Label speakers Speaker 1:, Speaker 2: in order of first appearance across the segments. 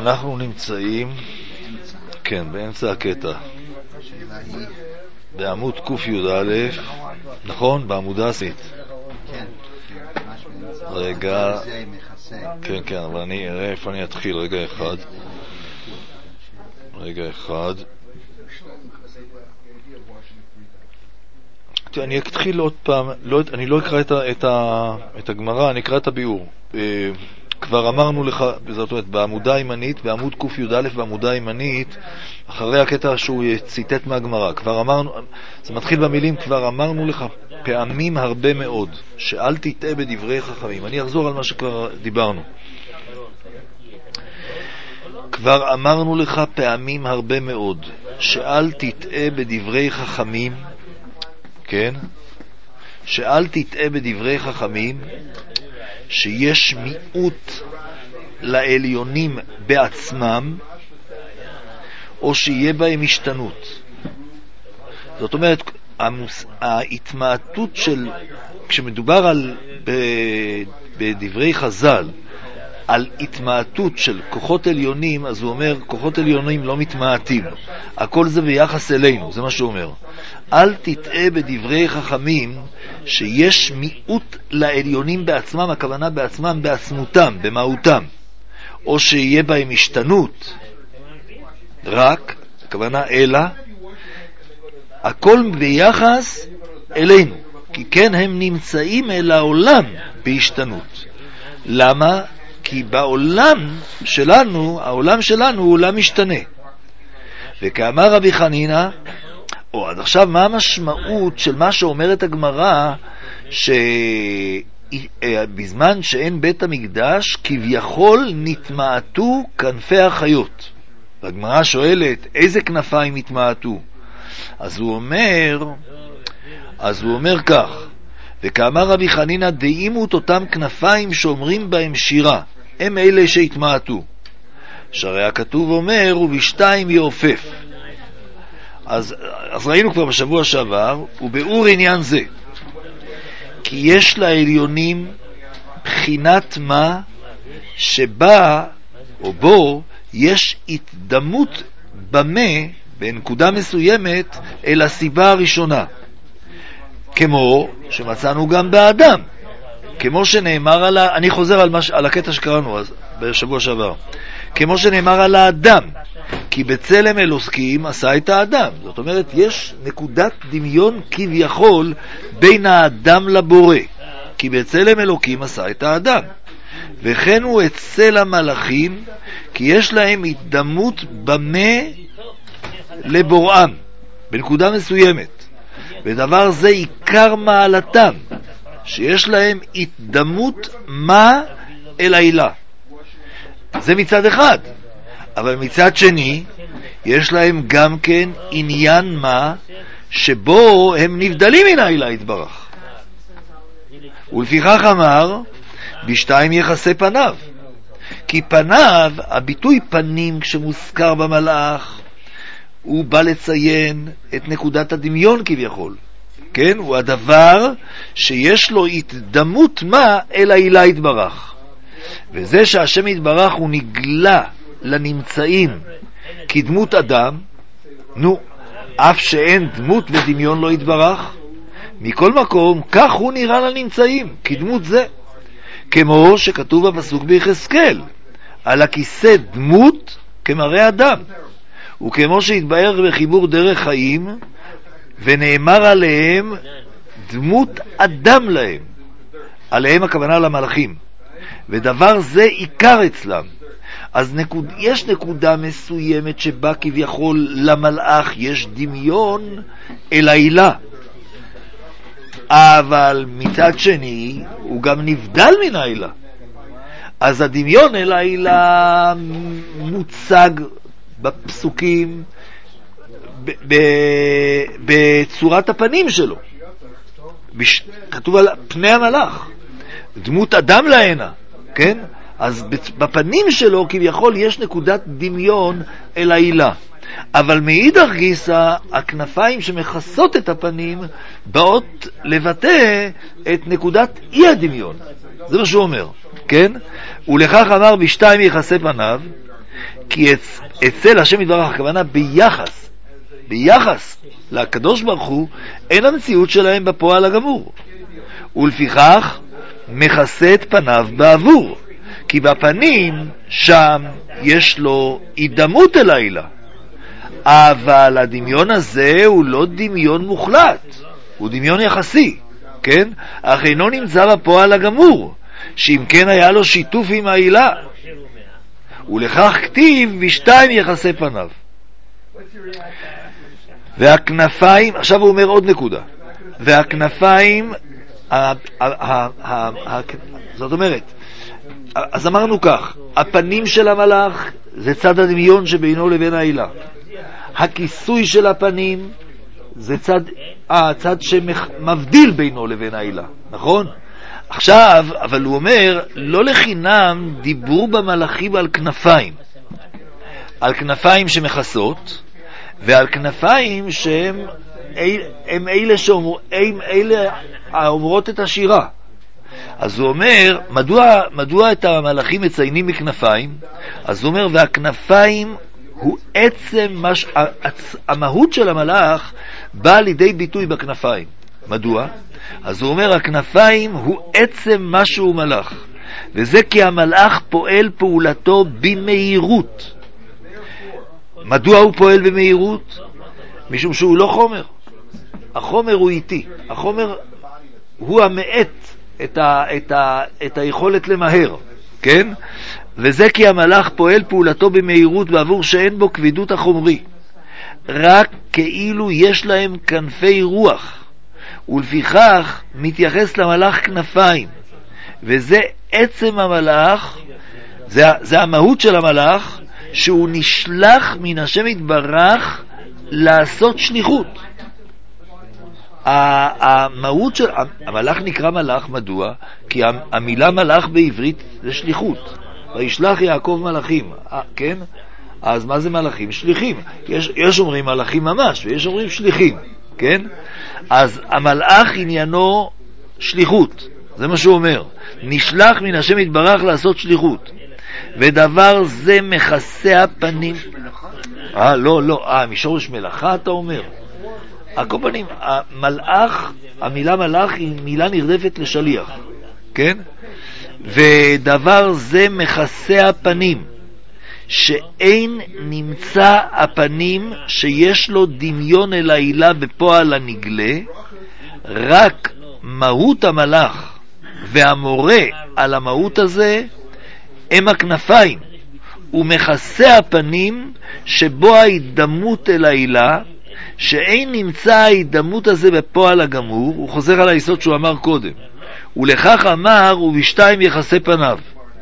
Speaker 1: אנחנו נמצאים, כן, באמצע הקטע. בעמוד ק"יא, נכון? בעמודה עשית. רגע, כן, אבל אני אראה איפה אני אתחיל. רגע אחד. אני אתחיל עוד פעם, אני לא אקרא את הגמרא, אני אקרא את הביאור. כבר אמרנו לך, זאת אומרת, בעמודה הימנית, בעמוד ק"יא בעמודה הימנית, אחרי הקטע שהוא ציטט מהגמרא, כבר אמרנו, זה מתחיל במילים, כבר אמרנו לך פעמים הרבה מאוד, שאל תטעה בדברי חכמים. אני אחזור על מה שכבר דיברנו. כבר אמרנו לך פעמים הרבה מאוד, שאל תטעה בדברי חכמים, כן? שאל תטעה בדברי חכמים, שיש מיעוט לעליונים בעצמם, או שיהיה בהם השתנות. זאת אומרת, ההתמעטות של, כשמדובר בדברי חז"ל, על התמעטות של כוחות עליונים, אז הוא אומר, כוחות עליונים לא מתמעטים. הכל זה ביחס אלינו, זה מה שהוא אומר. אל תטעה בדברי חכמים, שיש מיעוט לעליונים בעצמם, הכוונה בעצמם, בעצמותם, במהותם, או שיהיה בהם השתנות, רק, הכוונה אלא, הכל ביחס אלינו, כי כן הם נמצאים אל העולם בהשתנות. למה? כי בעולם שלנו, העולם שלנו הוא עולם משתנה. וכאמר רבי חנינא, או עד עכשיו מה המשמעות של מה שאומרת הגמרא, שבזמן שאין בית המקדש כביכול נתמעטו כנפי החיות. והגמרא שואלת איזה כנפיים התמעטו? אז הוא אומר כך, וכאמר רבי חנינא דאימות אותם כנפיים שאומרים בהם שירה, הם אלה שהתמעטו. שהרי הכתוב אומר ובשתיים יעופף. אז ראינו כבר בשבוע שעבר, וביאור עניין זה, כי יש לעליונים בחינת מה שבה או בו יש התדמות במה בנקודה מסוימת אל הסיבה הראשונה, כמו שמצאנו גם באדם, כמו שנאמר אני חוזר על הקטע שקראנו אז בשבוע שעבר, כמו שנאמר על האדם, כי בצלם אלוקים עשה את האדם. זאת אומרת, יש נקודת דמיון כביכול בין האדם לבורא, כי בצלם אלוקים עשה את האדם. וכן הוא אצל המלאכים, כי יש להם התדמות במה לבוראם בנקודה מסוימת, ודבר זה עיקר מעלתם, שיש להם התדמות מה אל העילה. זה מצד אחד, אבל מצד שני יש להם גם כן עניין מה שבו הם נבדלים מן העילה יתברך. ולפיכך אמר בשתיים יחסי פניו, כי פניו, הביטוי פנים כשמוזכר במלאך, הוא בא לציין את נקודת הדמיון כביכול, כן? הוא הדבר שיש לו התדמות מה אל העילה יתברך. וזה שהשם יתברך הוא נגלה לנמצאים כדמות אדם, אף שאין דמות ודמיון לא יתברך, מכל מקום כך הוא נראה לנמצאים כדמות זה, כמו שכתוב בפסוק ביחזקאל, על הכיסא דמות כמראה אדם, וכמו שהתבאר בחיבור דרך חיים, ונאמר עליהם דמות אדם להם, עליהם הכוונה למלאכים, ודבר זה עיקר אצלם. אז יש נקודה מסוימת שבה כביכול למלאך יש דמיון אל העילה, אבל מצד שני הוא גם נבדל מן העילה. אז הדמיון אל העילה מוצג בפסוקים בצורת הפנים שלו, כתוב על פני המלאך דמות אדם להנה, כן? אז בפנים שלו כביכול יש נקודת דמיון אל העילה, אבל מאידך גיסא הכנפיים שמכסות את הפנים באות לבטא את נקודת אי הדמיון. זה מה שהוא אומר, כן? ולכך אמר בשתיים יחסי פניו, כי אצל השם יתברך, הכוונה ביחס לקדוש ברוך הוא, אין המציאות שלהם בפועל הגמור. ולפיכך מכסה את פניו בעבור, כי בפנים שם יש לו הידמות אל העילה. אבל הדמיון הזה הוא לא דמיון מוחלט, הוא דמיון יחסי, כן? אך אינו נמצא בפועל הגמור, שאם כן היה לו שיתוף עם העילה. ולכך כתיב בשתיים יחסי פניו. והכנפיים, עכשיו הוא אומר עוד נקודה, והכנפיים, זאת אומרת, אז אמרנו כך, הפנים של המלאך זה צד הדמיון שבינו לבין העילה. הכיסוי של הפנים זה הצד שמבדיל בינו לבין העילה, נכון? עכשיו, אבל הוא אומר, לא לחינם דיבור במלאכים על כנפיים. על כנפיים שמכסות, ועל כנפיים שהם אלה האומרות את השירה. אז הוא אומר, מדוע את המלאכים מציינים מכנפיים? אז הוא אומר, והכנפיים הוא עצם, המהות של המלאך באה לידי ביטוי בכנפיים. מדוע? אז הוא אומר, הכנפיים הוא עצם מה שהוא מלאך, וזה כי המלאך פועל פעולתו במהירות. מדוע הוא פועל במהירות? משום שהוא לא חומר. החומר הוא איטי. החומר הוא המעט את היכולת למהר, כן? וזה כי המלאך פועל פעולתו במהירות בעבור שאין בו כבדות החומרי, רק כאילו יש להם כנפי רוח, ולפיכך מתייחס למלאך כנפיים, וזה עצם המלאך, זה המהות של המלאך, שהוא נשלח מן השם יתברך לעשות שליחות. המהות של המלאך נקרא מלאך, מדוע? כי המילה מלאך בעברית זה שליחות. וישלח יעקב מלאכים, כן? אז מה זה מלאכים? שליחים. יש אומרים מלאכים ממש, ויש אומרים שליחים, כן? אז המלאך עניינו שליחות, זה מה שהוא אומר. נשלח מן השם יתברך לעשות שליחות, ודבר זה מכסה הפנים. משורש מלאכה אתה אומר? הקופנים, המלאך, המילה מלאך היא מילה נרדפת לשליח, כן? ודבר זה מכסה הפנים, שאין נמצא הפנים שיש לו דמיון אל העילה בפועל הנגלה, רק מהות המלאך והמורה על המהות הזה הם הכנפיים, ומכסה הפנים שבו ההידמות אל העילה, שאין נמצא ההידמות הזה בפועל הגמור. הוא חוזר על היסוד שהוא אמר קודם, ולכך אמר ובשתיים יחסי פניו.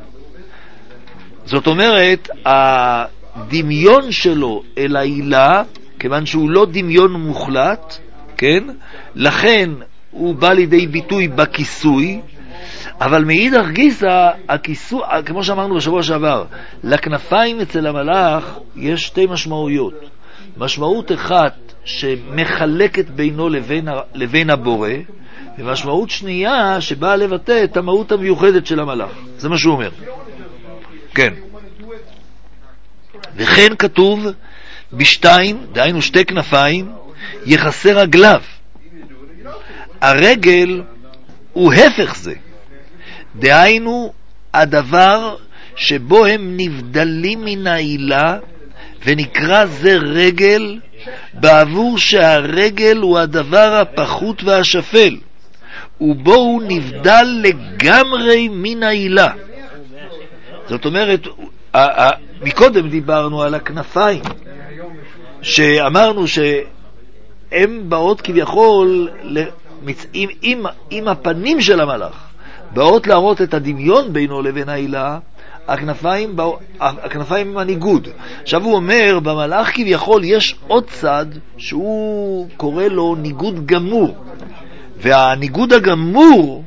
Speaker 1: זאת אומרת, הדמיון שלו אל העילה, כיוון שהוא לא דמיון מוחלט, כן? לכן הוא בא לידי ביטוי בכיסוי, אבל מאידך גיסא, הכיסוי, כמו שאמרנו בשבוע שעבר, לכנפיים אצל המלאך יש שתי משמעויות. משמעות אחת שמחלקת בינו לבין הבורא, ומשמעות שנייה שבאה לבטא את המהות המיוחדת של המלאך. זה מה שהוא אומר. כן. וכן כתוב בשתיים, דהיינו שתי כנפיים, יחסי רגליו. הרגל הוא הפך זה, דהיינו הדבר שבו הם נבדלים מן העילה, ונקרא זה רגל, בעבור שהרגל הוא הדבר הפחות והשפל, ובו הוא נבדל לגמרי מן העילה. זאת אומרת, מקודם דיברנו על הכנפיים, שאמרנו שהם באות כביכול עם הפנים של המלאך, באות להראות את הדמיון בינו לבין העילה. הכנפיים הם הניגוד. עכשיו הוא אומר, במלאך כביכול יש עוד צד שהוא קורא לו ניגוד גמור, והניגוד הגמור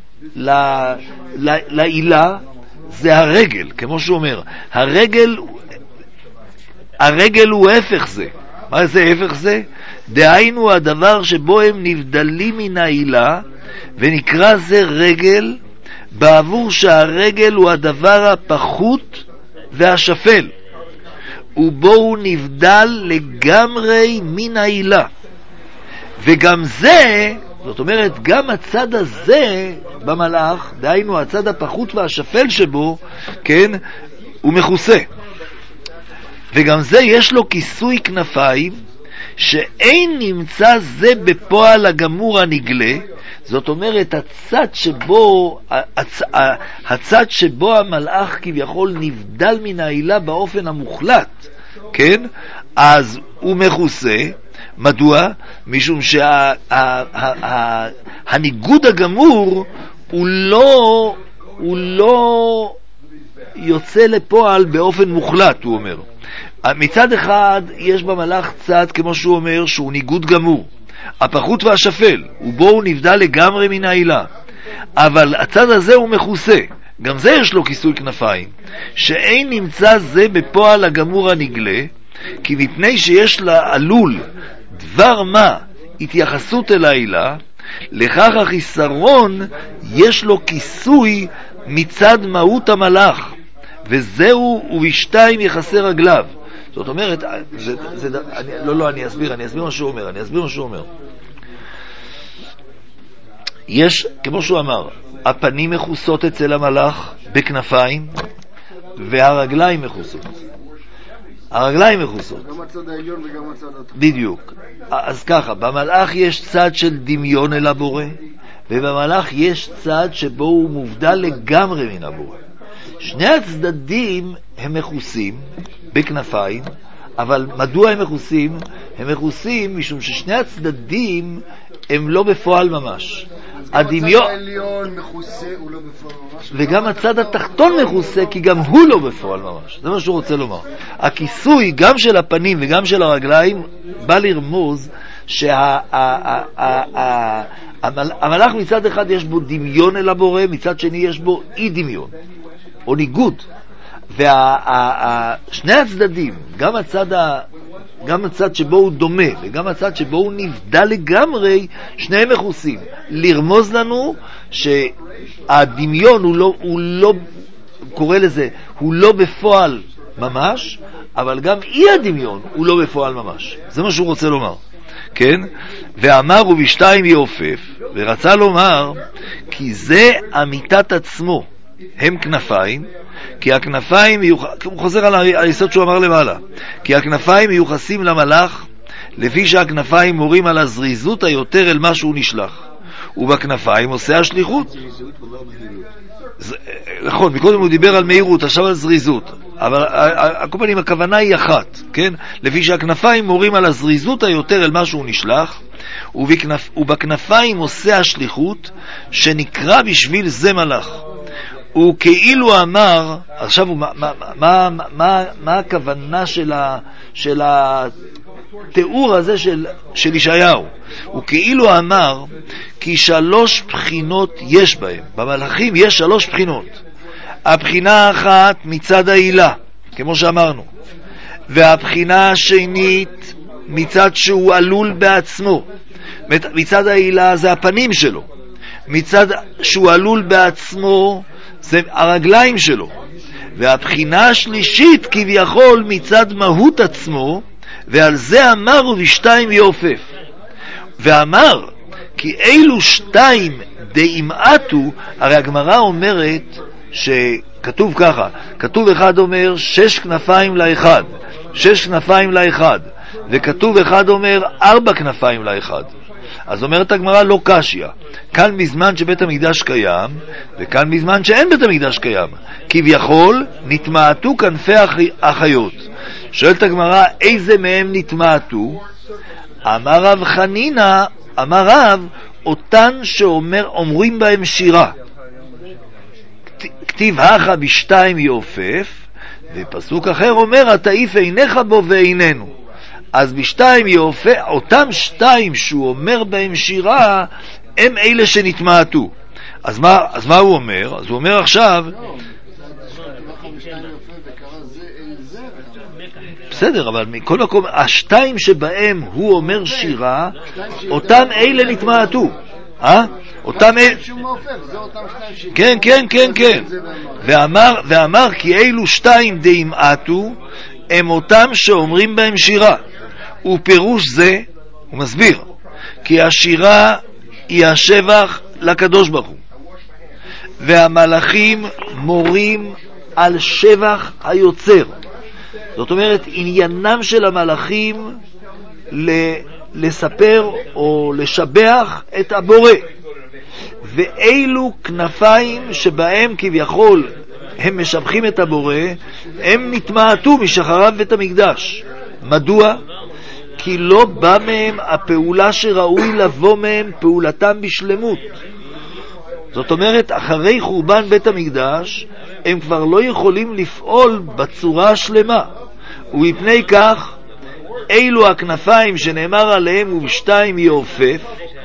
Speaker 1: לעילה זה הרגל, כמו שהוא אומר, הרגל הוא הפך זה. מה זה הפך זה? דהיינו הדבר שבו הם נבדלים מן העילה, ונקרא זה רגל, בעבור שהרגל הוא הדבר הפחות והשפל, ובו הוא נבדל לגמרי מן העילה. וגם זה, זאת אומרת, גם הצד הזה במלאך, דהיינו הצד הפחות והשפל שבו, כן, הוא מכוסה. וגם זה יש לו כיסוי כנפיים, שאין נמצא זה בפועל הגמור הנגלה. זאת אומרת, הצד שבו המלאך כביכול נבדל מן העילה באופן המוחלט, כן? אז הוא מכוסה. מדוע? משום שהניגוד הגמור הוא לא יוצא לפועל באופן מוחלט, הוא אומר. מצד אחד יש במלאך צד, כמו שהוא אומר, שהוא ניגוד גמור, הפחות והשפל, ובו הוא נבדל לגמרי מן העילה. אבל הצד הזה הוא מכוסה, גם זה יש לו כיסוי כנפיים, שאין נמצא זה בפועל הגמור הנגלה, כי מפני שיש לעלול דבר מה התייחסות אל העילה, לכך החיסרון יש לו כיסוי מצד מהות המלאך, וזהו ובשתיים יחסי רגליו. זאת אומרת, אני אסביר מה שהוא אומר. יש, כמו שהוא אמר, הפנים מכוסות אצל המלאך בכנפיים, והרגליים מכוסות. הרגליים מכוסות.
Speaker 2: גם הצד העליון וגם הצד התחתון.
Speaker 1: בדיוק. אז ככה, במלאך יש צד של דמיון אל הבורא, ובמלאך יש צד שבו הוא מובדל לגמרי מן הבורא. שני הצדדים הם מכוסים בכנפיים, אבל מדוע הם מכוסים? הם מכוסים משום ששני הצדדים הם לא בפועל ממש. הדמיון
Speaker 2: העליון מכוסה, הוא לא בפועל ממש.
Speaker 1: וגם הצד התחתון מכוסה, כי גם הוא לא בפועל ממש. זה מה שהוא רוצה לומר. הכיסוי גם של הפנים וגם של הרגליים בא לרמוז שהמלאך מצד אחד יש בו דמיון אל הבורא, מצד שני יש בו אי דמיון או ניגוד. ושני הצדדים, גם הצד שבו הוא דומה וגם הצד שבו הוא נבדל לגמרי, שניהם מכוסים. לרמוז לנו שהדמיון הוא לא קורא לזה, הוא לא בפועל ממש, אבל גם אי הדמיון הוא לא בפועל ממש. זה מה שהוא רוצה לומר, כן? ואמר ובשתיים יעופף, ורצה לומר כי זה אמיתת עצמו, הם כנפיים, כי הכנפיים, הוא חוזר על היסוד שהוא אמר למעלה, כי הכנפיים מיוחסים למלאך לפי שהכנפיים מורים על הזריזות היותר אל מה שהוא נשלח, ובכנפיים עושה השליחות. נכון, מקודם הוא דיבר על מהירות, עכשיו על זריזות, אבל הקופנים הכוונה היא אחת, כן? לפי שהכנפיים מורים על הזריזות היותר אל מה שהוא נשלח, ובכנפיים עושה השליחות שנקרא בשביל זה מלאך. הוא כאילו אמר, עכשיו מה הכוונה של התיאור הזה של ישעיהו? הוא כאילו אמר כי 3 בחינות יש בהם, במלאכים יש 3 בחינות. הבחינה האחת מצד העילה, כמו שאמרנו, והבחינה השנית מצד שהוא עלול בעצמו. מצד העילה זה הפנים שלו, מצד שהוא עלול בעצמו זה הרגליים שלו, והבחינה השלישית כביכול מצד מהות עצמו, ועל זה אמר ובשתיים יעופף. ואמר כי אילו 2 דאמעטו, הרי הגמרא אומרת שכתוב ככה, כתוב אחד אומר 6 כנפיים לאחד, 6 כנפיים לאחד, וכתוב אחד אומר 4 כנפיים לאחד. אז אומרת הגמרא לא קשיא, כאן בזמן שבית המקדש קיים וכאן בזמן שאין בית המקדש קיים, כביכול נתמעטו כנפי החיות. שואלת הגמרא איזה מהם נתמעטו? אמר רב חנינא, אמר רב אותן שאומרים בהם שירה, כתיב הכה בשתיים יעופף, ופסוק אחר אומר התעיף עיניך בו ועינינו. אז בשתיים יעופף, אותם 2 שהוא אומר בהם שירה הם אלה שנתמעטו. אז מה הוא אומר? אז הוא אומר עכשיו בסדר, אבל מכל מקום 2 שבהם הוא אומר שירה, אותם אלה נתמעטו. אותם אלה, כן, ואמר כי אלו 2 דאמעטו, הם אותם שאומרים בהם שירה. ופירוש זה, הוא מסביר, כי השירה היא השבח לקדוש ברוך הוא, והמלאכים מורים על שבח היוצר. זאת אומרת, עניינם של המלאכים לספר או לשבח את הבורא, ואילו כנפיים שבהם כביכול הם משבחים את הבורא, הם נתמעטו משחריו בית המקדש. מדוע? כי לא בא מהם הפעולה שראוי לבוא מהם פעולתם בשלמות. זאת אומרת, אחרי חורבן בית המקדש הם כבר לא יכולים לפעול בצורה השלמה, ומפני כך אילו הכנפיים שנאמר עליהם ובשתיים יעופף,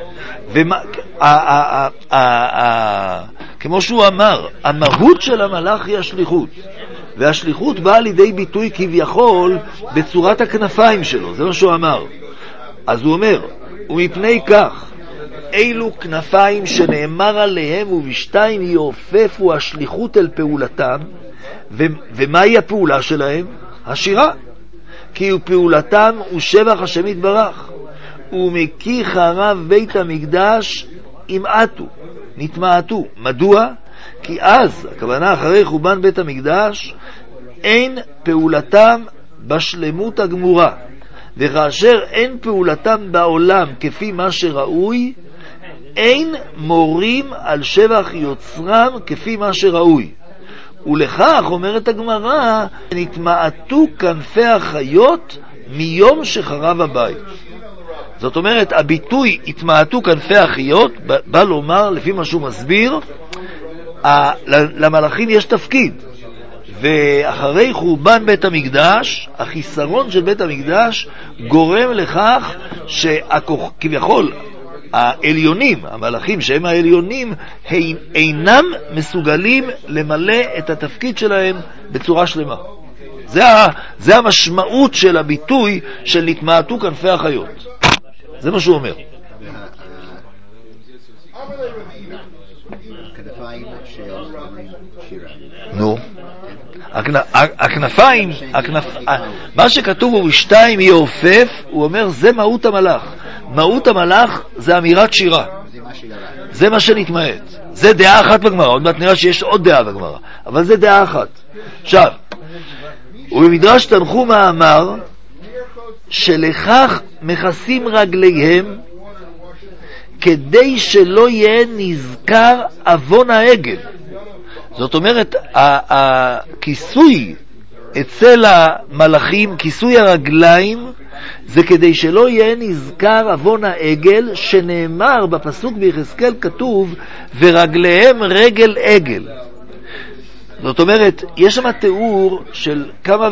Speaker 1: כמו שהוא אמר, המהות של המלאך היא השליחות, והשליחות באה לידי ביטוי כביכול בצורת הכנפיים שלו, זה מה שהוא אמר. אז הוא אומר, ומפני כך אילו כנפיים שנאמר עליהם ובשתיים יעופפו השליחות אל פעולתם. ומהי הפעולה שלהם? השירה. כי פעולתם הוא שבח השם יתברך, ומקיא חרב בית המקדש ימעטו, נתמעטו. מדוע? כי אז, הכוונה אחרי חורבן בית המקדש, אין פעולתם בשלמות הגמורה, וכאשר אין פעולתם בעולם כפי מה שראוי, אין מורים על שבח יוצרם כפי מה שראוי. ולכך אומרת הגמרא, נתמעטו כנפי החיות מיום שחרב הבית. זאת אומרת, הביטוי התמעטו כנפי החיות בא לומר, לפי מה שהוא מסביר, למלאכים יש תפקיד, ואחרי חורבן בית המקדש, החיסרון של בית המקדש גורם לכך שכביכול העליונים, המלאכים שהם העליונים, אינם מסוגלים למלא את התפקיד שלהם בצורה שלמה. זה המשמעות של הביטוי של נתמעטו כנפי החיות. זה מה שהוא אומר. נו, הכנפיים, מה שכתוב הוא בשתיים יעופף, הוא אומר זה מהות המלאך. מהות המלאך זה אמירת שירה, זה מה שנתמעט. זה דעה אחת בגמרא, עוד מעט נראה שיש עוד דעה בגמרא, אבל זה דעה אחת. עכשיו, ובמדרש תנחומא אמר שלכך מכסים רגליהם כדי שלא יהיה נזכר אבון העגל. זאת אומרת, הכיסוי אצל המלאכים, כיסוי הרגליים, זה כדי שלא יהיה נזכר אבון העגל, שנאמר בפסוק ביחזקאל כתוב ורגליהם רגל עגל. זאת אומרת, יש שם תיאור של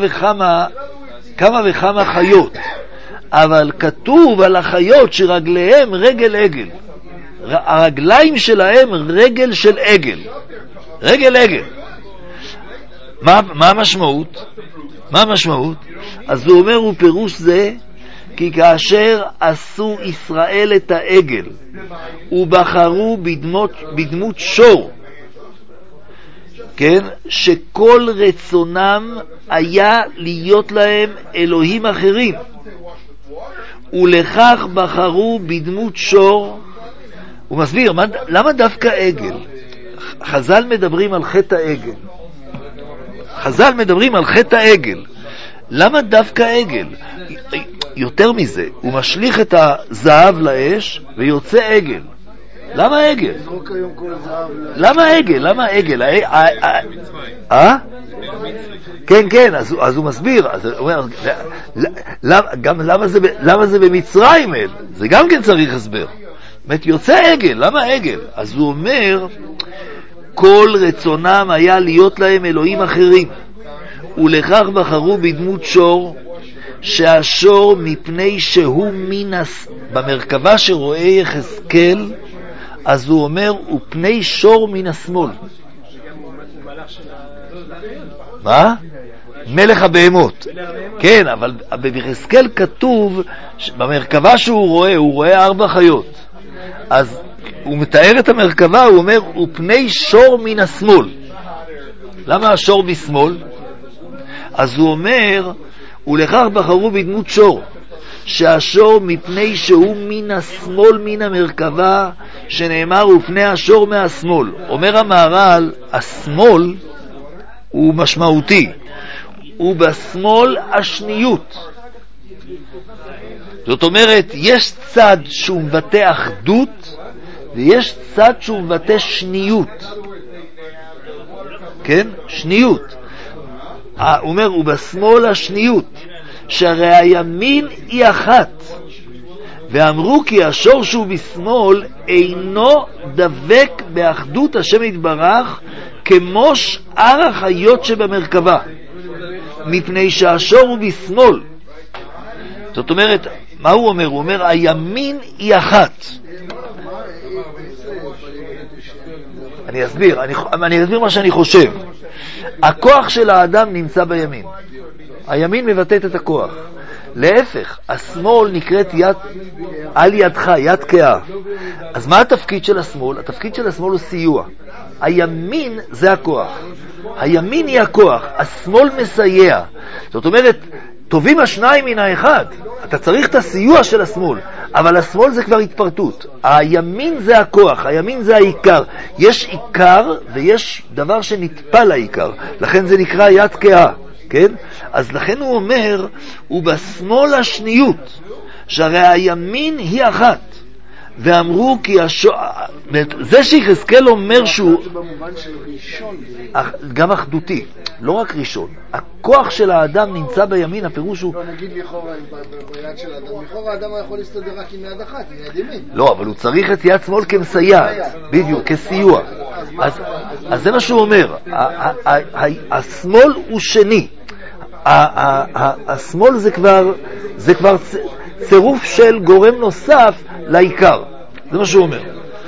Speaker 1: כמה וכמה חיות, אבל כתוב על החיות שרגליהם רגל עגל, הרגליים שלהם רגל של עגל, רגל עגל. מה המשמעות? מה המשמעות? אז הוא אומר, הוא פירוש זה, כי כאשר עשו ישראל את העגל ובחרו בדמות שור, כן, שכל רצונם היה להיות להם אלוהים אחרים, ולכך בחרו בדמות שור. הוא מסביר, למה דווקא עגל? חז"ל מדברים על חטא העגל. חז"ל מדברים על חטא העגל. למה דווקא עגל? יותר מזה, הוא משליך את הזהב לאש ויוצא עגל. למה עגל? למה עגל? למה עגל? כן, כן, אז הוא מסביר. אז הוא אומר, למה זה במצרים? זה גם כן צריך הסבר. זאת יוצא עגל, למה עגל? אז הוא אומר, כל רצונם היה להיות להם אלוהים אחרים, ולכך בחרו בדמות שור, שהשור מפני שהוא במרכבה שרואה יחזקאל, אז הוא אומר, הוא פני שור מן השמאל. מה? מלך הבהמות. כן, אבל ביחזקאל כתוב, במרכבה הוא רואה 4 חיות. אז הוא מתאר את המרכבה, הוא אומר, הוא פני שור מן השמאל. למה השור משמאל? אז הוא אומר ולכך בחרו בדמות שור, שהשור מפני שהוא מן השמאל מן המרכבה, שנאמר ופני השור מהשמאל. אומר המהר"ל, השמאל הוא משמעותי, ובשמאל השניות. זאת אומרת, יש צד שהוא מבטא אחדות, ויש צד שהוא מבטא שניות. כן? שניות. הוא אומר, ובשמאל השניות, שהרי הימין היא אחת, ואמרו כי השור שהוא בשמאל אינו דבק באחדות השם יתברך כמו שאר החיות שבמרכבה, מפני שהשור הוא בשמאל. זאת אומרת, מה הוא אומר? הוא אומר, הימין היא אחת. אני אסביר מה שאני חושב. הכוח של האדם נמצא בימין. הימין מבטאת את הכוח. להפך, השמאל נקראת יד על ידך, יד קאה. אז מה התפקיד של השמאל? התפקיד של השמאל הוא סיוע. הימין זה הכוח. הימין היא הכוח, השמאל מסייע. זאת אומרת, טובים השניים מן האחד. אתה צריך את הסיוע של השמאל, אבל השמאל זה כבר התפרטות. הימין זה הכוח, הימין זה העיקר. יש עיקר ויש דבר שנטפל לעיקר, לכן זה נקרא יד קאה. כן? אז לכן הוא אומר, ובשמאל השניות, שהרי הימין היא אחת, ואמרו כי זה שיחזקאל אומר שהוא גם אחדותי, לא רק ראשון. הכוח של האדם נמצא בימין, הפירוש הוא...
Speaker 2: לא נגיד לכאורה ביד של האדם, לכאורה האדם יכול להסתדר רק עם יד אחת, עם יד ימין.
Speaker 1: לא, אבל הוא צריך את יד שמאל כמסייעת, בדיוק, כסיוע. אז זה מה שהוא אומר, השמאל הוא שני. השמאל זה כבר צירוף של גורם נוסף לעיקר. זה מה שהוא אומר.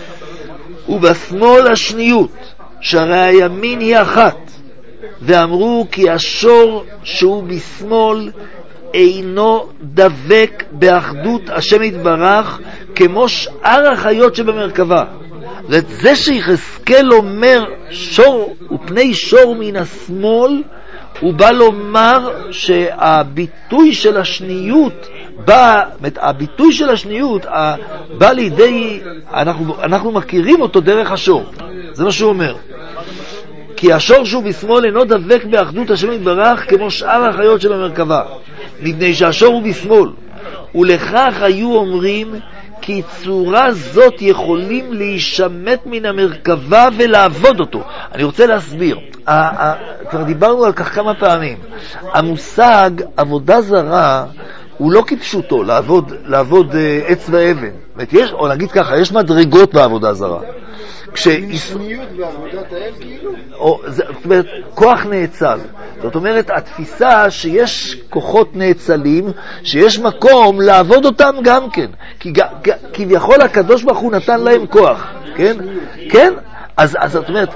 Speaker 1: ובשמאל השניות, שהרי הימין היא אחת, ואמרו כי השור שהוא בשמאל אינו דבק באחדות השם יתברך כמו שאר החיות שבמרכבה. זה שיחזקאל אומר שור ופני שור מן השמאל, הוא בא לומר שהביטוי של השניות הביטוי של השניות בא לידי, אנחנו מכירים אותו דרך השור. זה מה שהוא אומר. כי השור שהוא בשמאל אינו דבק באחדות השם יתברך כמו שאר החיות שבמרכבה, מפני שהשור הוא בשמאל. ולכך היו אומרים כי צורה זאת יכולים להישמט מן המרכבה ולעבוד אותו. אני רוצה להסביר, כבר דיברנו על כך כמה פעמים. המושג עבודה זרה הוא לא כפשוטו, לעבוד עץ ואבן. או נגיד ככה, יש מדרגות בעבודה זרה.
Speaker 2: שניות בעבודת האל כאילו?
Speaker 1: זאת אומרת, כוח נאצל. זאת אומרת, התפיסה שיש כוחות נאצלים, שיש מקום לעבוד אותם גם כן. כי כביכול הקדוש ברוך הוא נתן להם כוח. כן? כן? אז זאת אומרת,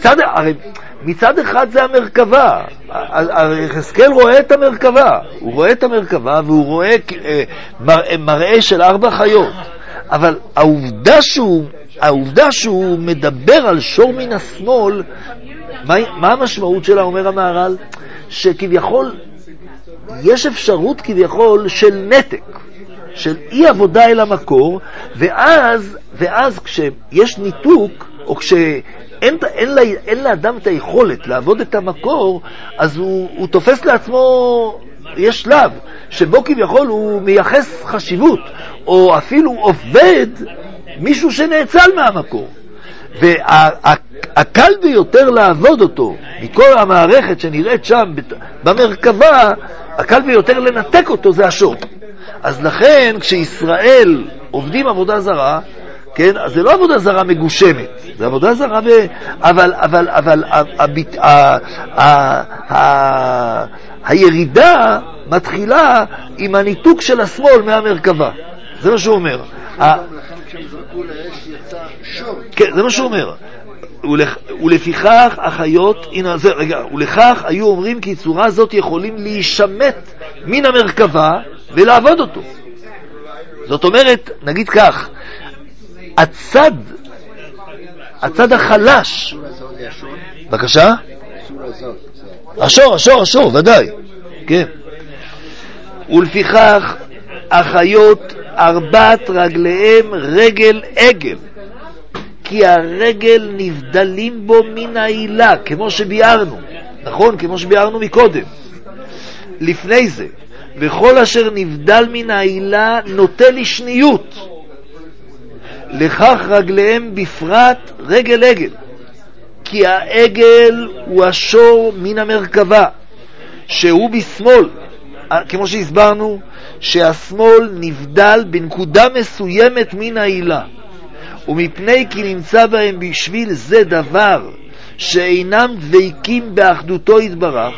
Speaker 1: מצד אחד זה המרכבה. יחזקאל רואה את המרכבה. הוא רואה את המרכבה והוא רואה מראה של 4 חיות. אבל העובדה שהוא מדבר על שור מן השמאל, מה המשמעות שלה, אומר המהר"ל? שכביכול יש אפשרות כביכול של נתק, של אי עבודה אל המקור, ואז כשיש ניתוק, או כשאין לאדם את היכולת לעבוד את המקור, אז הוא תופס לעצמו, יש שלב שבו כביכול הוא מייחס חשיבות, או אפילו עובד מישהו שנאצל מהמקור. והקל ביותר לעבוד אותו מכל המערכת שנראית שם במרכבה, הקל ביותר לנתק אותו זה השור. אז לכן כשישראל עובדים עבודה זרה, כן, אז זה לא עבודה זרה מגושמת, זה עבודה זרה אבל הירידה מתחילה עם הניתוק של השמאל מהמרכבה. זה מה שהוא אומר. כן, זה מה שהוא אומר. ולפיכך החיות, ולכך היו אומרים כי צורה זאת יכולים להישמט מן המרכבה ולעבוד אותו. זאת אומרת, נגיד כך, הצד החלש, בבקשה? השור, ודאי, כן. ולפיכך החיות 4 רגליהם רגל עגל, כי הרגל נבדלים בו מן העילה, כמו שביארנו, נכון? כמו שביארנו מקודם. לפני זה, וכל אשר נבדל מן העילה נוטה לשניות, לכך רגליהם בפרט רגל עגל, כי העגל הוא השור מן המרכבה, שהוא בשמאל, כמו שהסברנו, שהשמאל נבדל בנקודה מסוימת מן העילה, ומפני כי נמצא בהם בשביל זה דבר שאינם דבקים באחדותו יתברך,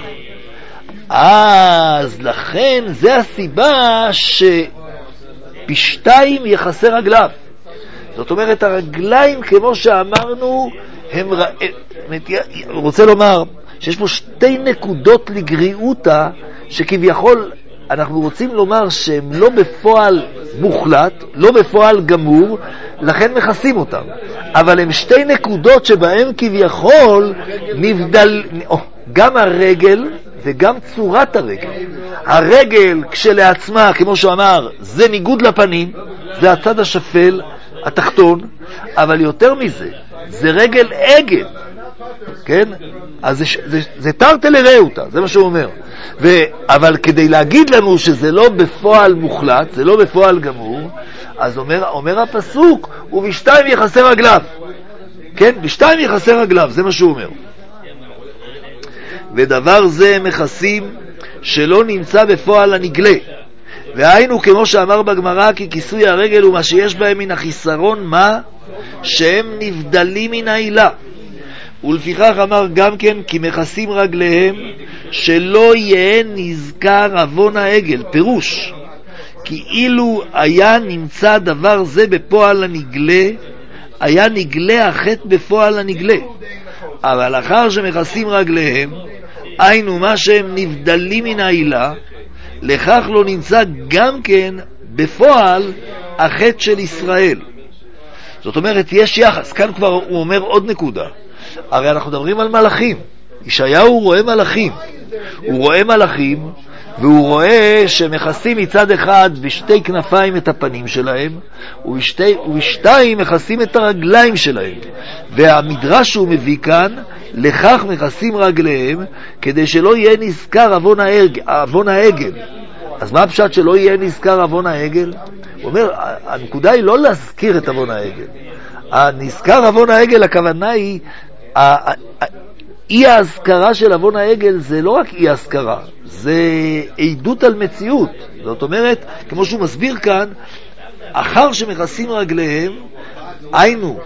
Speaker 1: אז לכן זה הסיבה שבשתיים יחסי רגליו. זאת אומרת, הרגליים, כמו שאמרנו, הם רוצה לומר שיש פה 2 נקודות לגריעותה, שכביכול אנחנו רוצים לומר שהם לא בפועל מוחלט, לא בפועל גמור, לכן מכסים אותם. אבל הם 2 נקודות שבהם כביכול נבדל, גם הרגל וגם צורת הרגל. הרגל כשלעצמה, כמו שהוא אמר, זה ניגוד לפנים, זה הצד השפל, התחתון, אבל יותר מזה, זה רגל עגל, כן? אז זה תרתי לרעותה, זה מה שהוא אומר. אבל כדי להגיד לנו שזה לא בפועל מוחלט, זה לא בפועל גמור, אז אומר הפסוק, ובשתיים יחסי רגליו. כן? בשתיים יחסי רגליו, זה מה שהוא אומר. ודבר זה הם מכסים שלא נמצא בפועל הנגלה. והיינו כמו שאמר בגמרא, כי כיסוי הרגל הוא מה שיש בהם מן החיסרון, מה? שהם נבדלים מן העילה. ולפיכך אמר גם כן, כי מכסים רגליהם שלא יהיה נזכר אבון העגל. פירוש, כי אילו היה נמצא דבר זה בפועל הנגלה, היה נגלה החטא בפועל הנגלה. אבל אחר שמכסים רגליהם, היינו מה שהם נבדלים מן העילה, לכך לא נמצא גם כן בפועל החטא של ישראל. זאת אומרת, יש יחס. כאן כבר הוא אומר עוד נקודה. הרי אנחנו מדברים על מלאכים. ישעיהו רואה מלאכים. הוא רואה מלאכים, והוא רואה שמכסים מצד אחד בשתי כנפיים את הפנים שלהם, ובשתיים מכסים את הרגליים שלהם. והמדרש שהוא מביא כאן, לכך מכסים רגליהם, כדי שלא יהיה נזכר אבון העגל. אז מה הפשט שלא יהיה נזכר אבון העגל? הוא אומר, הנקודה היא לא להזכיר את אבון העגל. הנזכר אבון העגל, הכוונה היא, אי ההזכרה של אבון העגל זה לא רק אי ההזכרה, זה עדות על מציאות. זאת אומרת, כמו שהוא מסביר כאן, אחר שמכסים רגליהם, היינו,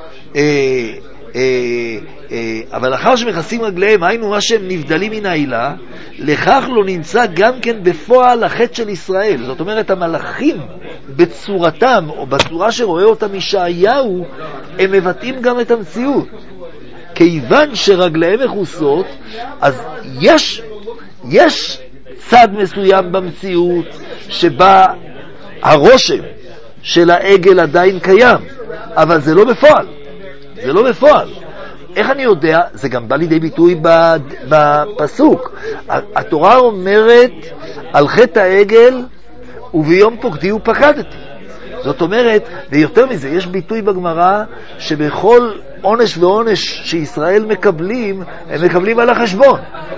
Speaker 1: אבל אחר שמכסים רגליהם, היינו מה שהם נבדלים מן העילה, לכך לא נמצא גם כן בפועל החטא של ישראל. זאת אומרת, המלאכים בצורתם, או בצורה שרואה אותם ישעיהו, הם מבטאים גם את המציאות. כיוון שרגליהם מכוסות, אז יש צד מסוים במציאות שבה הרושם של העגל עדיין קיים, אבל זה לא בפועל. זה לא בפועל. איך אני יודע? זה גם בא לידי ביטוי בפסוק. התורה אומרת על חטא העגל, וביום פוקדי ופקדתי. זאת אומרת, ויותר מזה, יש ביטוי בגמרא שבכל עונש ועונש שישראל מקבלים, הם מקבלים על החשבון.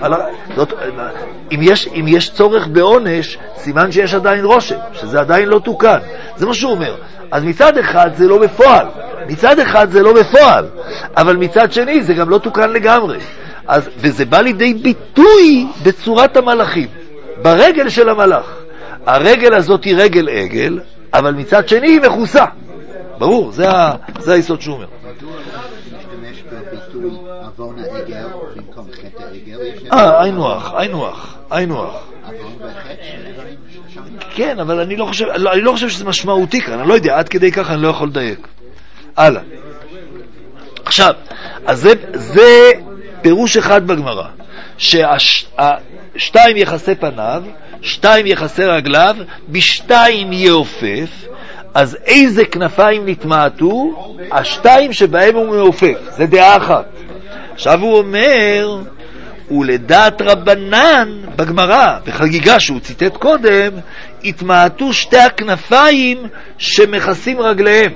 Speaker 1: אם יש צורך בעונש, סימן שיש עדיין רושם, שזה עדיין לא תוקן. זה מה שהוא אומר. אז מצד אחד זה לא בפועל. מצד אחד זה לא בפועל, אבל מצד שני זה גם לא תוקן לגמרי. וזה בא לידי ביטוי בצורת המלאכים, ברגל של המלאך. הרגל הזאת היא רגל עגל, אבל מצד שני היא מכוסה. ברור, זה היסוד שהוא אומר.
Speaker 3: משתמש בביטוי אבון העגל במקום חטא העגל.
Speaker 1: אינוח.
Speaker 3: אבון וחטא.
Speaker 1: כן, אבל אני לא חושב שזה משמעותי כאן. אני לא יודע, עד כדי כך אני לא יכול לדייק. הלאה. עכשיו, אז זה פירוש אחד בגמרא, ששתיים יחסי פניו, 2 יחסי רגליו, בשתיים יעופף. אז איזה כנפיים נתמעטו? 2 שבהם הוא מעופף. זה דעה אחת. עכשיו הוא אומר, ולדעת רבנן בגמרא, בחגיגה שהוא ציטט קודם, התמעטו שתי הכנפיים שמכסים רגליהם.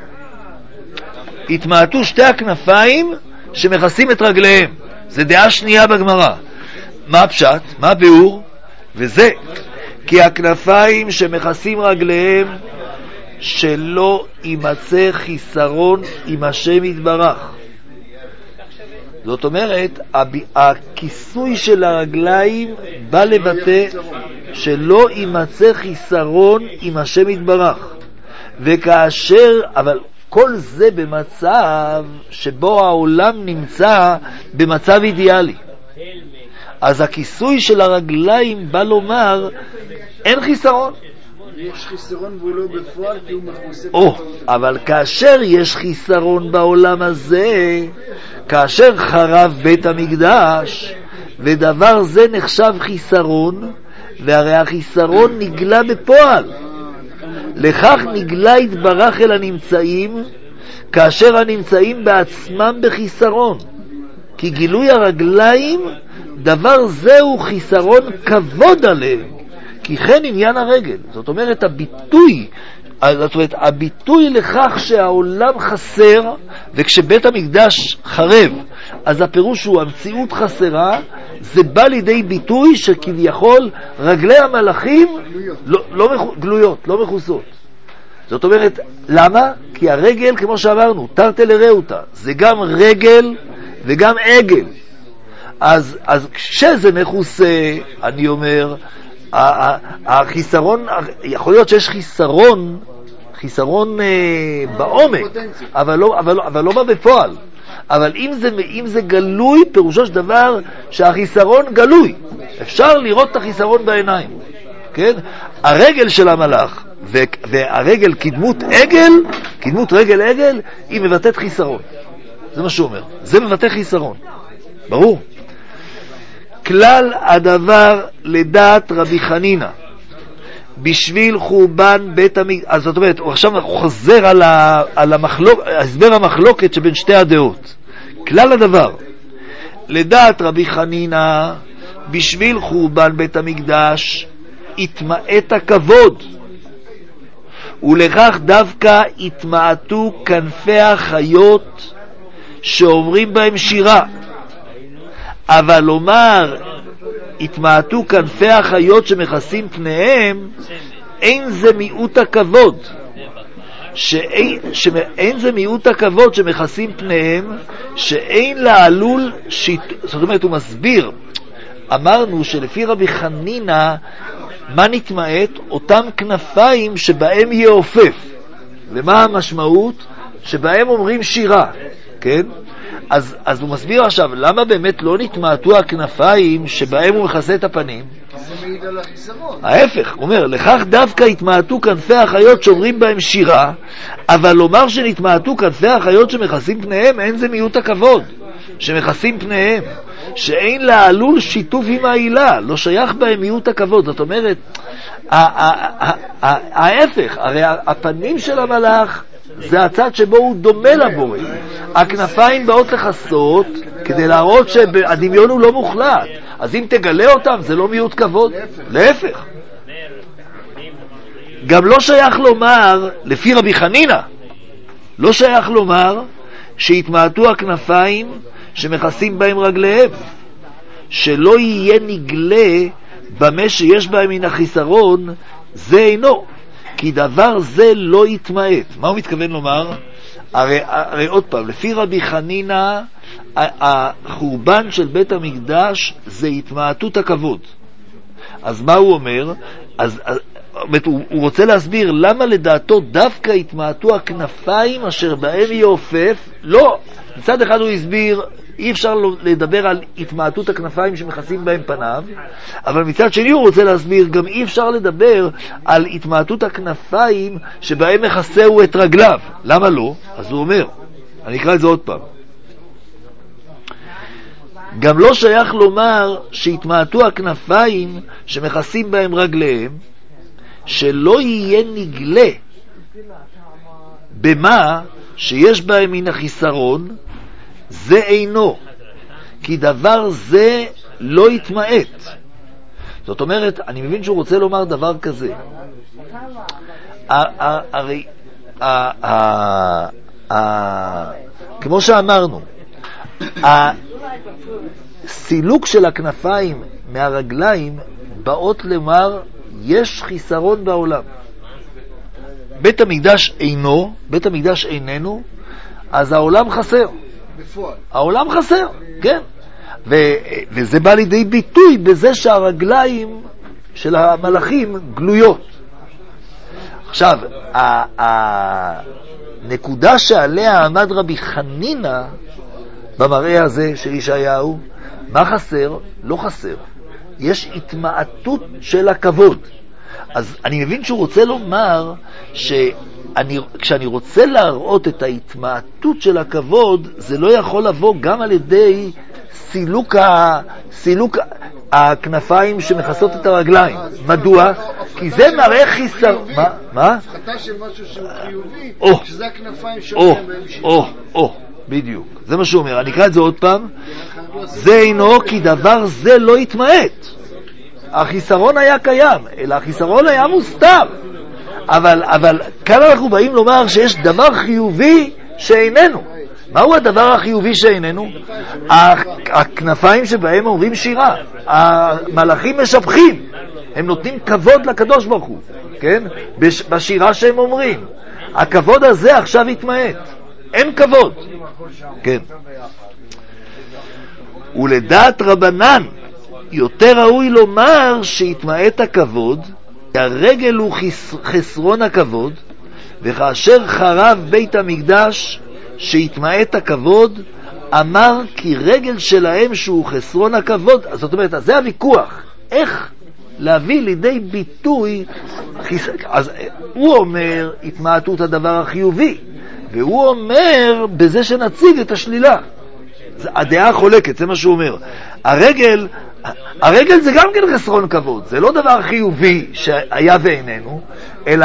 Speaker 1: התמעטו שתי הכנפיים שמכסים את רגליהם. זה דעה שנייה בגמרא. מה הפשט? מה הביאור? וזה כי הכנפיים שמכסים רגליהם שלא יימצא חיסרון עם השם יתברך. זאת אומרת, הכיסוי של הרגליים בא לבטא שלא יימצא חיסרון עם השם יתברך. וכאשר, אבל כל זה במצב שבו העולם נמצא במצב אידיאלי. אז הכיסוי של הרגליים בא לומר, אין חיסרון.
Speaker 2: יש חיסרון והוא לא בפועל כי הוא מכוסה.
Speaker 1: אבל כאשר יש חיסרון בעולם הזה, כאשר חרב בית המקדש, ודבר זה נחשב חיסרון, והרי החיסרון נגלה בפועל. לכך נגלה יתברך אל הנמצאים, כאשר הנמצאים בעצמם בחיסרון. כי גילוי הרגליים, דבר זה הוא חיסרון כבוד עליהם. כי כן עניין הרגל. זאת אומרת, הביטוי לכך שהעולם חסר, וכשבית המקדש חרב, אז הפירוש הוא המציאות חסרה, זה בא לידי ביטוי שכביכול רגלי המלאכים גלויות, לא מכוסות. זאת אומרת, למה? כי הרגל, כמו שאמרנו, תרתי לרעותה, זה גם רגל וגם עגל. אז כשזה מכוסה, אני אומר, החיסרון, יכול להיות שיש חיסרון בעומק, אבל לא בא בפועל. אבל אם זה גלוי, פירושו של דבר שהחיסרון גלוי. אפשר לראות את החיסרון בעיניים. כן? הרגל של המלאך והרגל כדמות רגל עגל, היא מבטאת חיסרון. זה מה שהוא אומר. זה מבטא חיסרון. ברור. כלל הדבר לדעת רבי חנינה בשביל חורבן בית המקדש. אז זאת אומרת, הוא עכשיו חוזר על הסבר המחלוקת שבין שתי הדעות. כלל הדבר לדעת רבי חנינה בשביל חורבן בית המקדש התמעט הכבוד, ולכך דווקא התמעטו כנפי החיות שאומרים בהם שירה. אבל לומר התמעטו כנפי החיות שמכסים פניהם, אין זה מיעוט הכבוד. אין זה מיעוט הכבוד שמכסים פניהם, שאין לעלול זאת אומרת, הוא מסביר. אמרנו שלפי רבי חנינה, מה נתמעט? אותם כנפיים שבהם יעופף. ומה המשמעות? שבהם אומרים שירה. כן? אז הוא מסביר עכשיו, למה באמת לא נתמעטו הכנפיים שבהם הוא מכסה את הפנים?
Speaker 2: זה מעיד על החיסרון.
Speaker 1: ההפך, הוא אומר, לכך דווקא התמעטו כנפי החיות שאומרים בהם שירה, אבל לומר שנתמעטו כנפי החיות שמכסים פניהם, אין זה מיעוט הכבוד, שמכסים פניהם, שאין לעלול שיתוף עם העילה, לא שייך בהם מיעוט הכבוד. זאת אומרת, ההפך, הרי הפנים של המלאך, זה הצד שבו הוא דומה לבורא. הכנפיים באות לחסות כדי להראות שהדמיון הוא לא מוחלט. אז אם תגלה אותם זה לא מיעוט כבוד, להפך. גם לא שייך לומר, לפי רבי חנינה, לא שייך לומר שהתמעטו הכנפיים שמכסים בהם רגליהם, שלא יהיה נגלה במה שיש בהם מן החיסרון, זה אינו, כי דבר זה לא יתמעט. מה הוא מתכוון לומר? הרי עוד פעם, לפי רבי חנינה, החורבן של בית המקדש זה התמעטות הכבוד. אז מה הוא אומר? הוא רוצה להסביר למה לדעתו דווקא התמעטו הכנפיים אשר בהם יעופף. לא, מצד אחד הוא הסביר, אי אפשר לדבר על התמעטות הכנפיים שמכסים בהם פניו, אבל מצד שני הוא רוצה להסביר, גם אי אפשר לדבר על התמעטות הכנפיים שבהם מכסהו את רגליו. למה לא? אז הוא אומר, אני אקרא את זה עוד פעם. גם לא שייך לומר שהתמעטו הכנפיים שמכסים בהם רגליהם, שלא יהיה נגלה במה שיש בהם מן החיסרון, זה אינו, כי דבר זה לא יתמעט. זאת אומרת, אני מבין שהוא רוצה לומר דבר כזה. הרי, כמו שאמרנו, הסילוק של הכנפיים מהרגליים באות לומר, יש חיסרון בעולם. בית המקדש איננו, אז העולם חסר. העולם חסר, כן. וזה בא לידי ביטוי בזה שהרגליים של המלאכים גלויות. עכשיו, הנקודה שעליה עמד רבי חנינה במראה הזה של ישעיהו, מה חסר? לא חסר. יש התמעטות של הכבוד. אז אני מבין שהוא רוצה לומר כשאני רוצה להראות את ההתמעטות של הכבוד, זה לא יכול לבוא גם על ידי סילוק הכנפיים שמכסות את הרגליים. מדוע? כי זה מראה חיסר... מה?
Speaker 2: הפחתה של משהו שהוא חיובי, שזה הכנפיים שומעים בהם
Speaker 1: בדיוק. זה מה שהוא אומר. אני אקרא את זה עוד פעם. זה אינו כי דבר זה לא יתמעט. החיסרון היה קיים, אלא החיסרון היה מוסתר. אבל כאן אנחנו באים לומר שיש דבר חיובי שאיננו. מהו הדבר החיובי שאיננו? הכנפיים שבהם אומרים שירה. המלאכים משבחים. הם נותנים כבוד לקדוש ברוך הוא, כן? בשירה שהם אומרים. הכבוד הזה עכשיו יתמעט. אין כבוד. כן. ולדעת רבנן, יותר ראוי לומר שיתמעט הכבוד, כי הרגל הוא חסרון הכבוד, וכאשר חרב בית המקדש שיתמעט הכבוד, אמר כי רגל שלהם שהוא חסרון הכבוד. זאת אומרת, אז זה הוויכוח. איך להביא לידי ביטוי אז הוא אומר התמעטות הדבר החיובי, והוא אומר בזה שנציג את השלילה. הדעה חולקת, זה מה שהוא אומר. הרגל זה גם כן חסרון כבוד, זה לא דבר חיובי שהיה ואיננו, אלא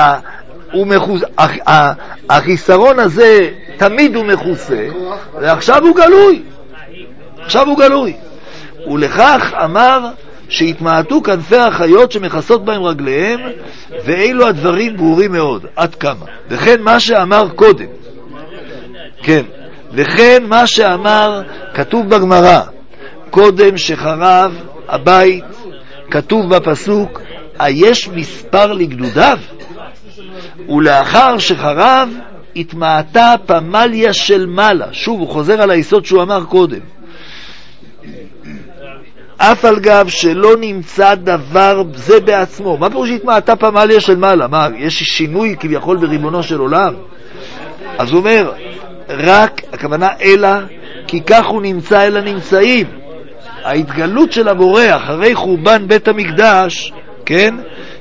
Speaker 1: החיסרון הזה תמיד הוא מכוסה, ועכשיו הוא גלוי. ולכך אמר שהתמעטו כנפי החיות שמכסות בהם רגליהם, ואילו הדברים ברורים מאוד. עד כמה? וכן מה שאמר קודם, כן, וכן מה שאמר, כתוב בגמרא, קודם שחרב הבית, כתוב בפסוק, היש מספר לגדודיו? ולאחר שחרב, התמעטה פמליה של מעלה. שוב, הוא חוזר על היסוד שהוא אמר קודם. אף על גב שלא נמצא דבר זה בעצמו. מה פירוש התמעטה פמליה של מעלה? מה, יש שינוי כביכול בריבונו של עולם? אז הוא אומר, רק, הכוונה אלא, כי כך הוא נמצא אל הנמצאים. ההתגלות של הבורא אחרי חורבן בית המקדש, כן,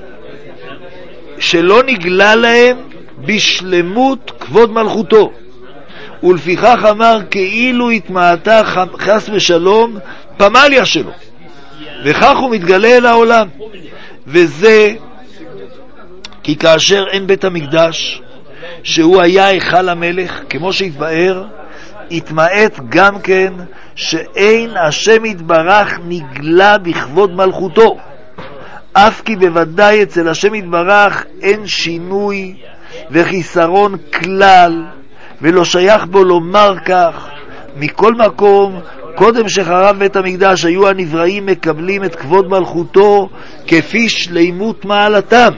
Speaker 1: שלא נגלה להם בשלמות כבוד מלכותו, ולפיכך אמר כאילו התמעטה חס ושלום פמליה שלו, וכך הוא מתגלה אל העולם. וזה כי כאשר אין בית המקדש שהוא היה היכל המלך, כמו שהתבאר, התמעט גם כן שאין השם יתברך נגלה בכבוד מלכותו, אף כי בוודאי אצל השם יתברך אין שינוי וחיסרון כלל, ולא שייך בו לומר כך. מכל מקום, קודם שחרב בית המקדש היו הנבראים מקבלים את כבוד מלכותו כפי שלימות מעלתם,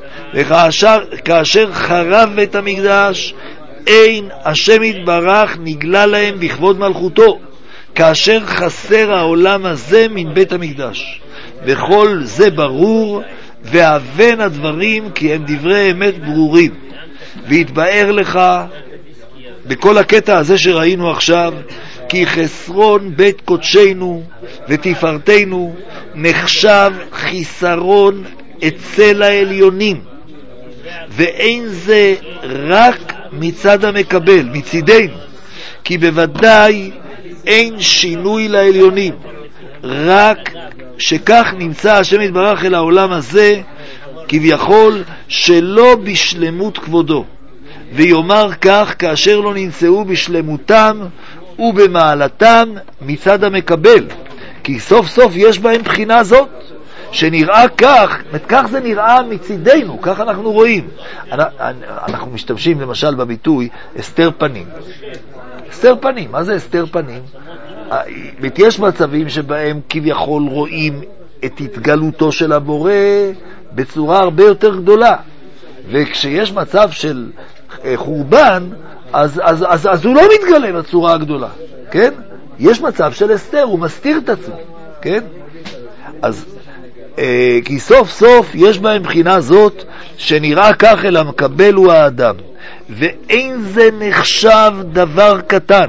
Speaker 1: וכאשר חרב בית המקדש אין השם יתברך נגלה להם בכבוד מלכותו, כאשר חסר העולם הזה מן בית המקדש. וכל זה ברור והבן הדברים כי הם דברי אמת ברורים. והתבאר לך בכל הקטע הזה שראינו עכשיו, כי חסרון בית קודשנו ותפארתנו נחשב חיסרון אצל העליונים, ואין זה רק מצד המקבל, מצידנו, כי בוודאי אין שינוי לעליונים, רק שכך נמצא השם יתברך אל העולם הזה כביכול שלא בשלמות כבודו, ויאמר כך כאשר לא נמצאו בשלמותם ובמעלתם מצד המקבל, כי סוף סוף יש בהם בחינה זאת, שנראה כך, כך זה נראה מצידנו, כך אנחנו רואים. אנחנו משתמשים למשל בביטוי הסתר פנים. הסתר פנים, מה זה הסתר פנים? יש מצבים שבהם כביכול רואים את התגלותו של הבורא בצורה הרבה יותר גדולה, וכשיש מצב של חורבן, אז הוא לא מתגלה בצורה הגדולה, כן? יש מצב של הסתר, הוא מסתיר את עצמו, כן? אז כי סוף סוף יש בהם בחינה זאת שנראה כך אל המקבל הוא האדם, ואין זה נחשב דבר קטן.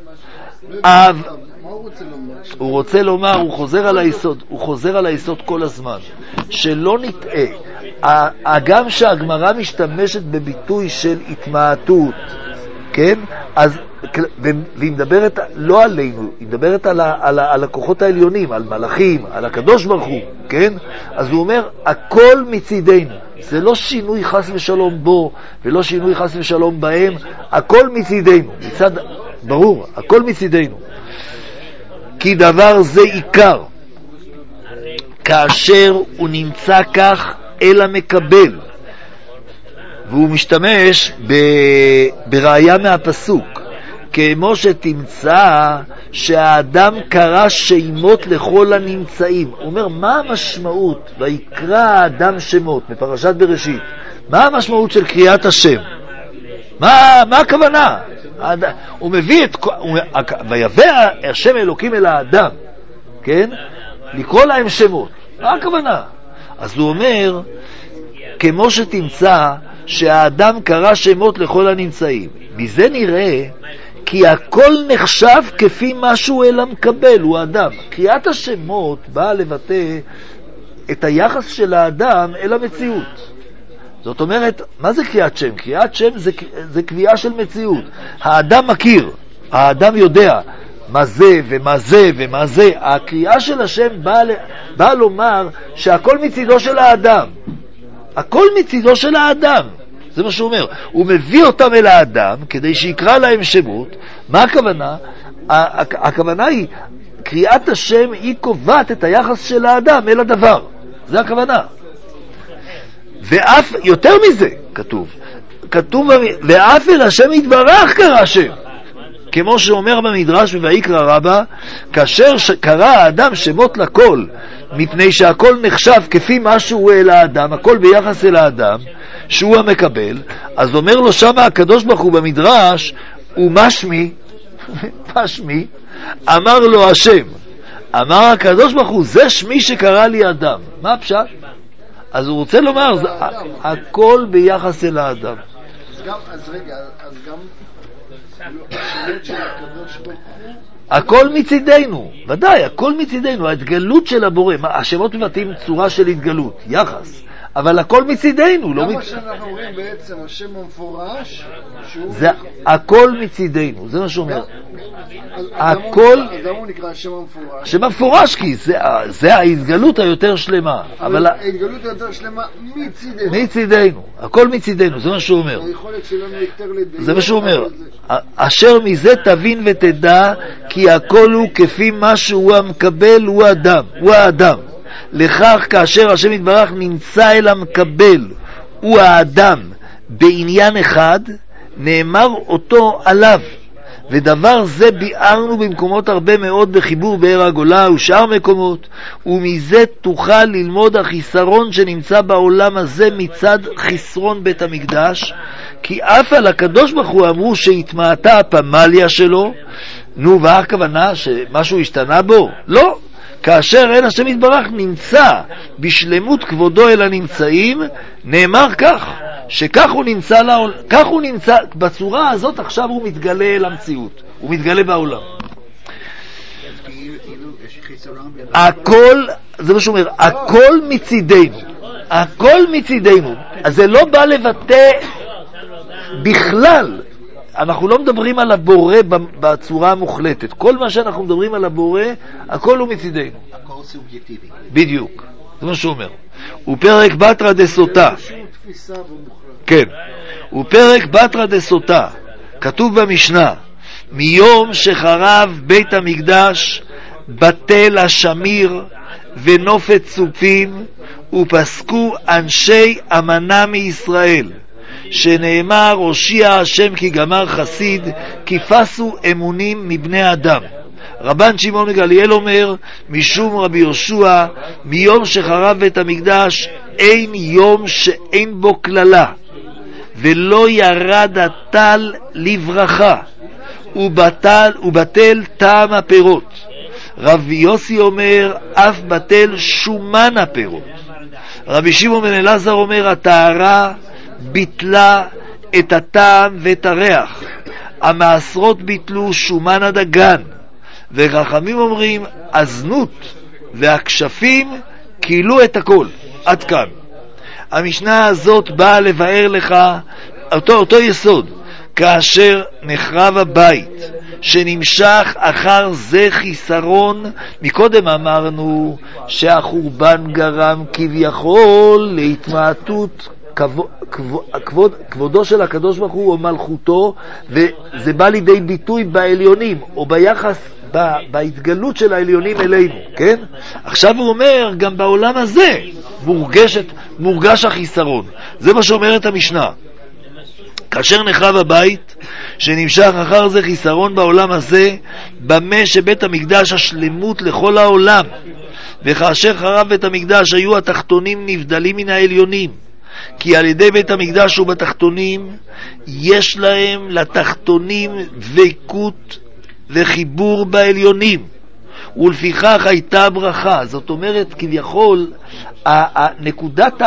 Speaker 1: הוא רוצה לומר, הוא חוזר על היסוד כל הזמן, שלא נטעה, גם שהגמרא משתמשת בביטוי של התמעטות, כן? אז, והיא מדברת לא עלינו, היא מדברת על הכוחות העליונים, על מלאכים, על הקדוש ברוך הוא, כן? אז הוא אומר, הכל מצידנו, זה לא שינוי חס ושלום בו, ולא שינוי חס ושלום בהם, הכל מצידנו, מצד, ברור, הכל מצידנו. כי דבר זה עיקר, כאשר הוא נמצא כך אל המקבל, והוא משתמש בראיה מהפסוק, כמו שתמצא שהאדם קרא שמות לכל הנמצאים. הוא אומר, מה המשמעות ויקרא האדם שמות בפרשת בראשית? מה המשמעות של קריאת השם? מה הכוונה? הוא מביא את ויבא השם אלוקים אל האדם, כן? לקרוא להם שמות. מה הכוונה? אז הוא אומר, כמו שתמצא שהאדם קרא שמות לכל הנמצאים. מזה נראה כי הכל נחשב כפי משהו אל המקבל, הוא האדם. קריאת השמות באה לבטא את היחס של האדם אל המציאות. זאת אומרת, מה זה קריאת שם? קריאת שם זה קביעה של מציאות. האדם מכיר, האדם יודע מה זה ומה זה ומה זה. הקריאה של השם באה לומר שהכל מצידו של האדם. הכל מצידו של האדם. זה מה שהוא אומר. הוא מביא אותם אל האדם כדי שיקרא להם שמות. מה הכוונה? הכוונה היא, קריאת השם היא קובעת את היחס של האדם אל הדבר. זה הכוונה. ואף, יותר מזה, כתוב, ואף אל השם יתברך קרא שם. כמו שאומר במדרש ויקרא רבה, כאשר קרא האדם שמות לכל, מפני שהכל נחשב כפי משהו אל האדם, הכל ביחס אל האדם, שהוא המקבל, אז אומר לו שמה הקדוש ברוך הוא במדרש, ומשמי, אמר לו השם, אמר הקדוש ברוך הוא, זה שמי שקרא לי אדם. מה הפשט? אז הוא רוצה לומר, הכל ביחס אל האדם.
Speaker 2: אז רגע, אז גם השמות של הקדוש ברוך הוא,
Speaker 1: הכל מצידנו, ודאי, הכל מצידנו, ההתגלות של הבורא, השמות מבטאים צורה של התגלות, יחס, אבל הכל מצידנו.
Speaker 2: גם מה שאנחנו רואים בעצם, השם המפורש,
Speaker 1: זה הכל מצידנו, זה מה שאומר. הכל,
Speaker 2: אז למה הוא נקרא השם המפורש?
Speaker 1: השם המפורש, כי זה ההתגלות היותר שלמה.
Speaker 2: אבל ההתגלות היותר שלמה
Speaker 1: מצידנו, הכל מצידנו, זה מה שהוא אומר.
Speaker 2: היכולת שלנו יותר לדעת.
Speaker 1: זה מה שהוא אומר. אשר מזה תבין ותדע, כי הכל הוא כפי מה שהוא המקבל, הוא האדם. לכך כאשר השם יתברך נמצא אל המקבל, הוא האדם, בעניין אחד, נאמר אותו עליו. ודבר זה ביארנו במקומות הרבה מאוד בחיבור באר הגולה ושאר מקומות, ומזה תוכל ללמוד החיסרון שנמצא בעולם הזה מצד חסרון בית המקדש, כי אף על הקדוש ברוך הוא אמרו שהתמעטה הפמליה שלו. נו, והר כוונה שמשהו השתנה בו? לא. כאשר אין השם יתברך נמצא בשלמות כבודו אל הנמצאים, נאמר כך, שכך הוא נמצא לעולם, כך הוא נמצא, בצורה הזאת עכשיו הוא מתגלה אל המציאות, הוא מתגלה בעולם. הכל, זה מה שאומר, הכל מצידנו, הכל מצידנו. אז זה לא בא לבטא בכלל, אנחנו לא מדברים על הבורא בצורה המוחלטת. כל מה שאנחנו מדברים על הבורא, הכל הוא מצידנו.
Speaker 3: הכל סובייקטיבי.
Speaker 1: בדיוק. זה מה שהוא אומר. ופרק בתרא דסוטה. כן. ופרק בתרא דסוטה. כתוב במשנה, מיום שחרב בית המקדש, בטל השמיר ונופת צופים, ופסקו אנשי אמנה מישראל, שנאמר הושיע השם כי גמר חסיד, כי פסו אמונים מבני אדם. רבן שמעון גמליאל אומר, משום רבי יהושע, מיום שחרב בית המקדש אין יום שאין בו כללה, ולא ירד הטל לברכה, ובטל טעם הפירות. רבי יוסי אומר, אף בטל שומן הפירות. רבי שמעון בן אלעזר אומר, הטהרה ביטלה את הטעם ואת הריח, המעשרות ביטלו שומן הדגן, וחכמים אומרים, הזנות והכשפים קילו את הכל. עד כאן. המשנה הזאת באה לבאר לך אותו יסוד. כאשר נחרב הבית שנמשך אחר זה חיסרון, מקודם אמרנו שהחורבן גרם כביכול להתמעטות כבודו של הקדוש ברוך הוא או מלכותו, וזה בא לידי ביטוי בעליונים או ביחס בהתגלות של העליונים אלינו, כן? עכשיו הוא אומר, גם בעולם הזה מורגש החיסרון. זה מה שאומרת המשנה. כאשר נחרב הבית שנמשך אחר זה חיסרון בעולם הזה, במה שבית המקדש השלמות לכל העולם, וכאשר חרב בית המקדש היו התחתונים נבדלים מן העליונים, כי על ידי בית המקדש ובתחתונים יש להם לתחתונים דבקות וחיבור בעליונים, ולפיכך הייתה ברכה. זאת אומרת, כביכול נקודת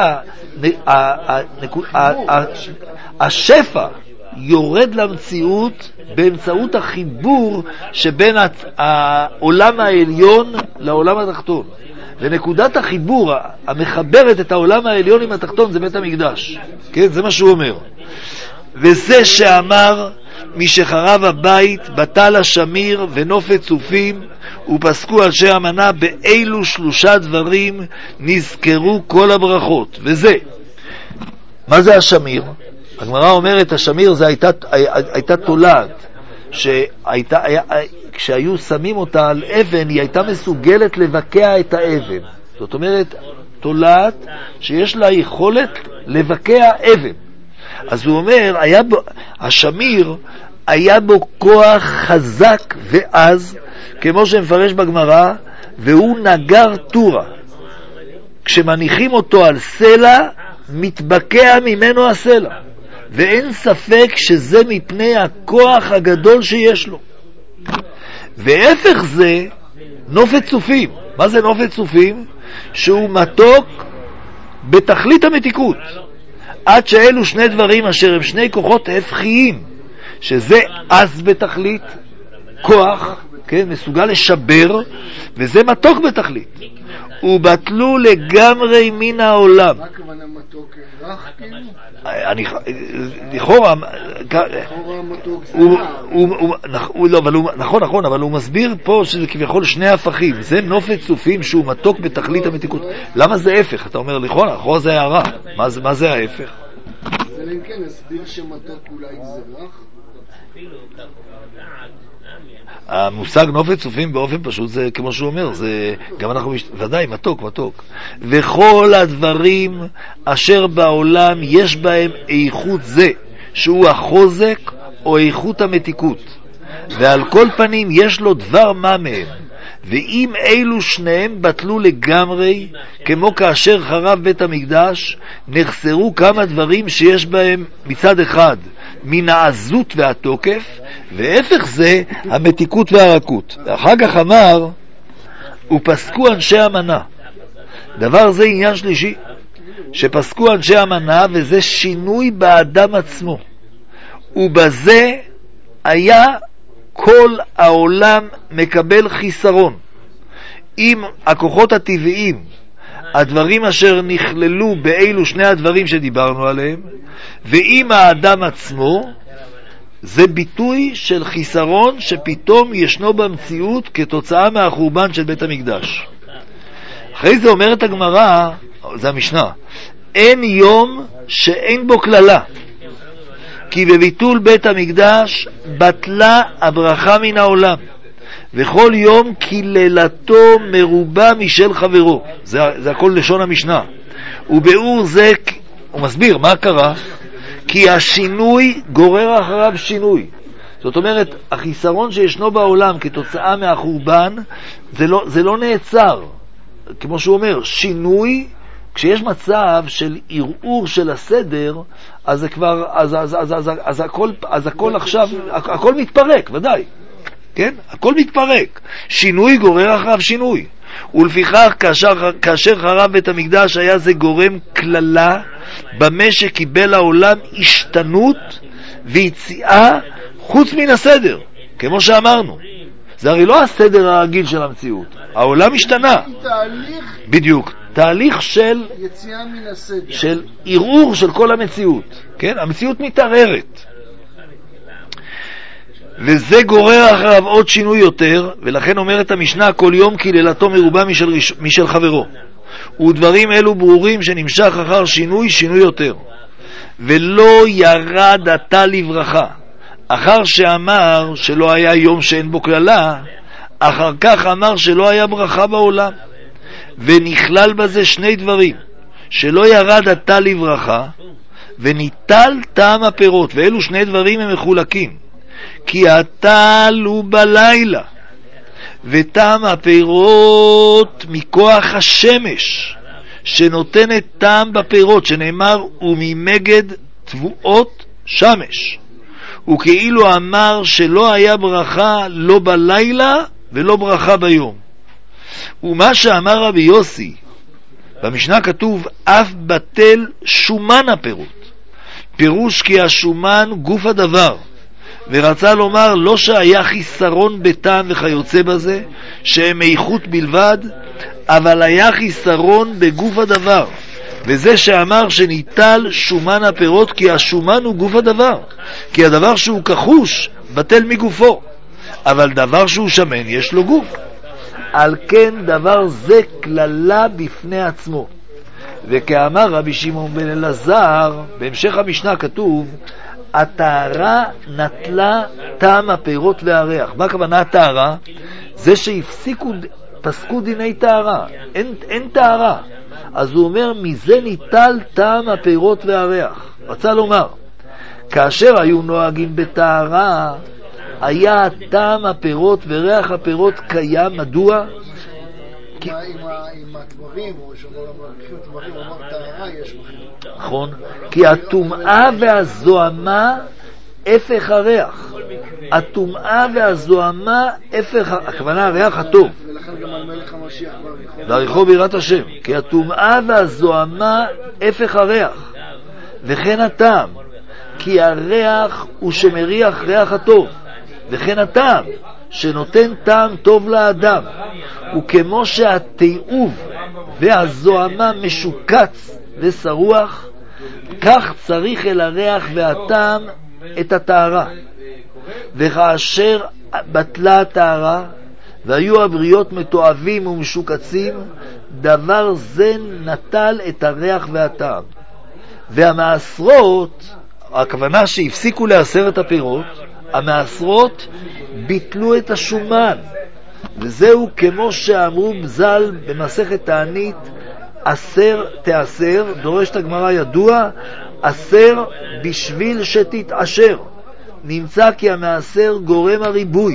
Speaker 1: השפע יורד למציאות באמצעות החיבור שבין העולם העליון לעולם התחתון, ונקודת החיבור המחברת את העולם העליון עם התחתון זה בית המקדש, כן? זה מה שהוא אומר. וזה שאמר, משחרב הבית בטל השמיר ונופת צופים, ופסקו אנשי אמנה, באילו שלושה דברים נזכרו כל הברכות. וזה, מה זה השמיר? הגמרא אומרת, השמיר זה הייתה תולעת, כשהיו שמים אותה על אבן, היא הייתה מסוגלת לבקע את האבן. זאת אומרת, תולעת שיש לה יכולת לבקע אבן. אז הוא אומר, השמיר היה בו כוח חזק ואז, כמו שמפרש בגמרא, והוא נגר טורה. כשמניחים אותו על סלע, מתבקע ממנו הסלע. ואין ספק שזה מפני הכוח הגדול שיש לו. והפך זה נופת צופים. מה זה נופת צופים? שהוא מתוק בתכלית המתיקות. עד שאלו שני דברים אשר הם שני כוחות הפכיים, שזה עז בתכלית, כוח, כן, מסוגל לשבר, וזה מתוק בתכלית. ובטלו לגמרי מן העולם.
Speaker 2: מה הכוונה מתוק? רך כאילו?
Speaker 1: לכאורה
Speaker 2: מתוק זה
Speaker 1: נכון, אבל הוא מסביר פה שזה כביכול שני הפכים. זה נופת צופים שהוא מתוק בתכלית המתיקות. למה זה הפך? אתה אומר לכאורה זה הערה. מה זה ההפך?
Speaker 2: זה אם כן, הסביר שמתוק אולי זה רך?
Speaker 1: המושג נופת צופים באופן פשוט זה כמו שהוא אומר, זה גם אנחנו ודאי מתוק. וכל הדברים אשר בעולם יש בהם איכות זה, שהוא החוזק או איכות המתיקות, ועל כל פנים יש לו דבר מה מהם. ואם אלו שניהם בטלו לגמרי, כמו כאשר חרב בית המקדש, נחסרו כמה דברים שיש בהם מצד אחד מן העזות והתוקף, והפך זה המתיקות והרכות. ואחר כך אמר, ופסקו אנשי אמנה. דבר זה עניין שלישי, שפסקו אנשי אמנה, וזה שינוי באדם עצמו, ובזה היה כל העולם מקבל חיסרון. אם הכוחות הטבעיים, הדברים אשר נכללו באילו שני הדברים שדיברנו עליהם, ואם האדם עצמו, זה ביטוי של חיסרון שפתאום ישנו במציאות כתוצאה מהחורבן של בית המקדש. אחרי זה אומרת הגמרא, זה המשנה, אין יום שאין בו כללה, כי בביטול בית המקדש בטלה הברכה מן העולם, וכל יום קללתו מרובה משל חברו. זה הכל לשון המשנה. וביאור זה, הוא מסביר מה קרה, כי השינוי גורר אחריו שינוי. זאת אומרת, החיסרון שישנו בעולם כתוצאה מהחורבן, זה לא נעצר. כמו שהוא אומר, שינוי, כשיש מצב של ערעור של הסדר, אז זה כבר, אז הכל עכשיו, הכל מתפרק, ודאי. כן? הכל מתפרק. שינוי גורר אחריו שינוי. ולפיכך, כאשר חרב בית המקדש, היה זה גורם כללה, במה שקיבל העולם השתנות ויציאה חוץ מן הסדר, כמו שאמרנו. זה הרי לא הסדר הרגיל של המציאות. העולם השתנה. בדיוק. תהליך של
Speaker 2: יציאה מן הסדר.
Speaker 1: של ערעור של כל המציאות. כן? המציאות מתערערת. וזה גורר אחריו עוד שינוי יותר, ולכן אומרת המשנה, כל יום קללתו מרובה משל חברו. ודברים אלו ברורים שנמשך אחר שינוי יותר. ולא ירד עתה לברכה. אחר שאמר שלא היה יום שאין בו כללה, אחר כך אמר שלא היה ברכה בעולם. ונכלל בזה שני דברים, שלא ירד עתה לברכה, וניטל טעם הפירות, ואלו שני דברים הם מחולקים. כי הטל הוא בלילה, וטעם הפירות מכוח השמש, שנותנת טעם בפירות, שנאמר, וממגד תבואות שמש. וכאילו אמר שלא היה ברכה לא בלילה ולא ברכה ביום. ומה שאמר רבי יוסי, במשנה כתוב, אף בטל שומן הפירות. פירוש כי השומן גוף הדבר. ורצה לומר לא שהיה חיסרון בטעם וכיוצא בזה, שהם איכות בלבד, אבל היה חיסרון בגוף הדבר. וזה שאמר שניטל שומן הפירות, כי השומן הוא גוף הדבר. כי הדבר שהוא כחוש בטל מגופו, אבל דבר שהוא שמן יש לו גוף. על כן דבר זה כללה בפני עצמו. וכאמר רבי שמעון בן אלעזר, בהמשך המשנה כתוב, הטהרה נטלה טעם הפירות והריח. מה הכוונה הטהרה? זה פסקו דיני טהרה, אין טהרה. אז הוא אומר, מזה ניטל טעם הפירות והריח. רצה לומר, כאשר היו נוהגים בטהרה, היה טעם הפירות וריח הפירות קיים. מדוע?
Speaker 2: עם התמרים, או תמרים, אמר טהרה יש בכם.
Speaker 1: נכון, כי הטומאה והזוהמה הפך הריח. הטומאה והזוהמה הפך, הכוונה הריח הטוב.
Speaker 2: ולכן גם על מלך המשיח
Speaker 1: דרכו ביראת השם. כי הטומאה והזוהמה הפך הריח, וכן הטעם, כי הריח הוא שמריח ריח הטוב, וכן הטעם שנותן טעם טוב לאדם. וכמו שהתיעוב והזוהמה משוקץ ושרוח, כך צריך אל הריח והטעם את הטהרה. וכאשר בטלה הטהרה והיו הבריות מתועבים ומשוקצים, דבר זה נטל את הריח והטעם. והמעשרות, הכוונה שהפסיקו לעשר את הפירות, המעשרות ביטלו את השומן. וזהו כמו שאמרו ז"ל במסכת תענית, אסר תאסר, דורשת הגמרא ידוע, אסר בשביל שתתעשר. נמצא כי המעשר גורם הריבוי,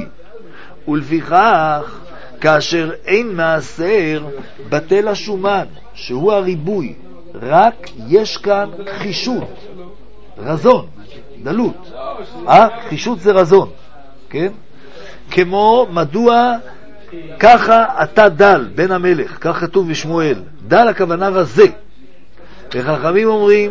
Speaker 1: ולפיכך כאשר אין מעשר בטל השומן, שהוא הריבוי, רק יש כאן חישות, רזון, דלות. חישות זה רזון, כן? כמו מדוע ככה אתה דל בן המלך, כך כתוב בשמואל. דל הכוונה רזה. וחכמים אומרים,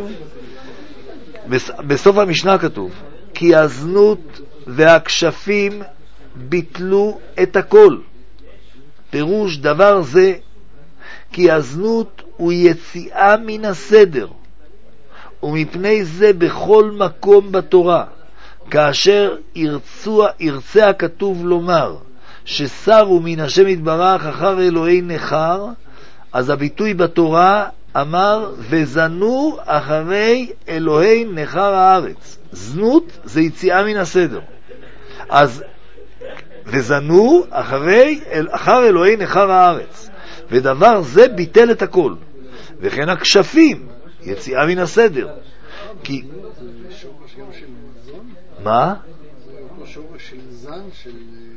Speaker 1: בסוף המשנה כתוב, כי הזנות והכשפים ביטלו את הכל. פירוש דבר זה, כי הזנות הוא יציאה מן הסדר, ומפני זה בכל מקום בתורה, כאשר ירצה הכתוב לומר שסרו מן השם יתברך אחר אלוהי נחר, אז הביטוי בתורה אמר וזנו אחרי אלוהי נחר הארץ. זנות זה יציאה מן הסדר. אז וזנו אחר אלוהי נחר הארץ, ודבר זה ביטל את הכל. וכן הכשפים, יציאה מן הסדר. כי...
Speaker 2: זה שורש גם של זון?
Speaker 1: מה?
Speaker 2: זה אותו שורש של זן, של...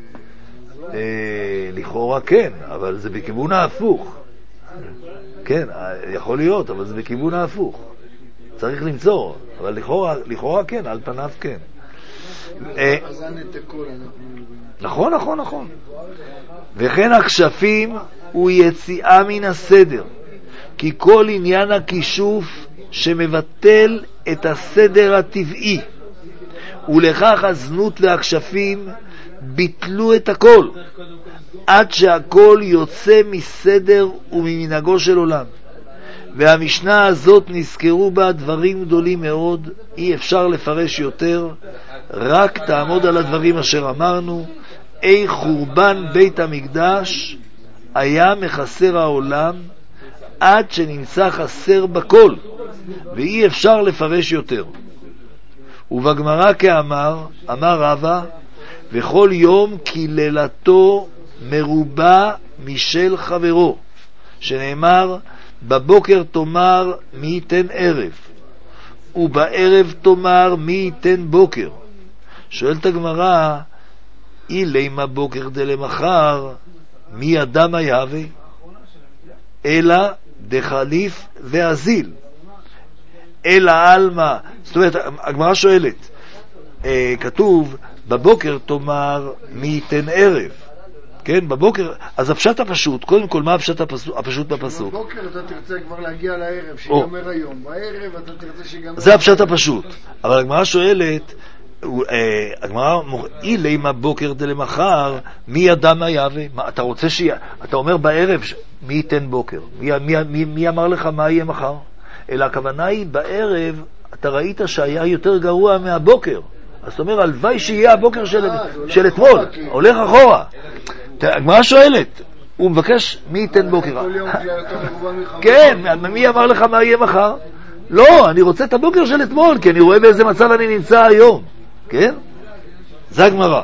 Speaker 1: לכאורה כן, אבל זה בכיוון ההפוך. כן, יכול להיות, אבל זה בכיוון ההפוך. צריך למצוא, אבל לכאורה כן, על פניו כן.
Speaker 2: הזן את הכל אנחנו...
Speaker 1: נכון. וכן הכשפים הוא יציאה מן הסדר, כי כל עניין הכישוף שמבטל את הסדר הטבעי, ולכך הזנות והכשפים ביטלו את הכל, עד שהכל יוצא מסדר וממנהגו של עולם. והמשנה הזאת נזכרו בה דברים גדולים מאוד, אי אפשר לפרש יותר, רק תעמוד על הדברים אשר אמרנו. חורבן בית המקדש היה מחסר העולם, עד שנמצא חסר בכל, ואי אפשר לפרש יותר. ובגמרא כאמר, אמר רבא, וכל יום קללתו מרובה משל חברו, שנאמר, בבוקר תאמר מי ייתן ערב, ובערב תאמר מי ייתן בוקר. שואלת הגמרא, אילימה בוקר דלמחר, מי ידע מה יהווה? אלא דחליף ואזיל. אלא אלמה. זאת אומרת, הגמרא שואלת, כתוב, בבוקר תאמר מי ייתן ערב. כן, בבוקר, אז הפשט הפשוט, קודם כל, מה הפשט הפשוט בפסוק?
Speaker 2: בבוקר אתה תרצה כבר להגיע לערב, שיגמר היום. בערב אתה תרצה שיגמר...
Speaker 1: זה הפשט הפשוט. אבל הגמרא שואלת, הגמרא אילימה בוקר דלמחר, מי ידע מה יהווה? אתה רוצה אתה אומר בערב, מי ייתן בוקר? מי אמר לך מה יהיה מחר? אלא הכוונה היא, בערב אתה ראית שהיה יותר גרוע מהבוקר. אז אתה אומר, הלוואי שיהיה הבוקר של אתמול. הולך אחורה. הגמרא שואלת, הוא מבקש מי ייתן בוקר. כן, מי אמר לך מה יהיה מחר? לא, אני רוצה את הבוקר של אתמול, כי אני רואה באיזה מצב אני נמצא היום. כן? זה הגמרא.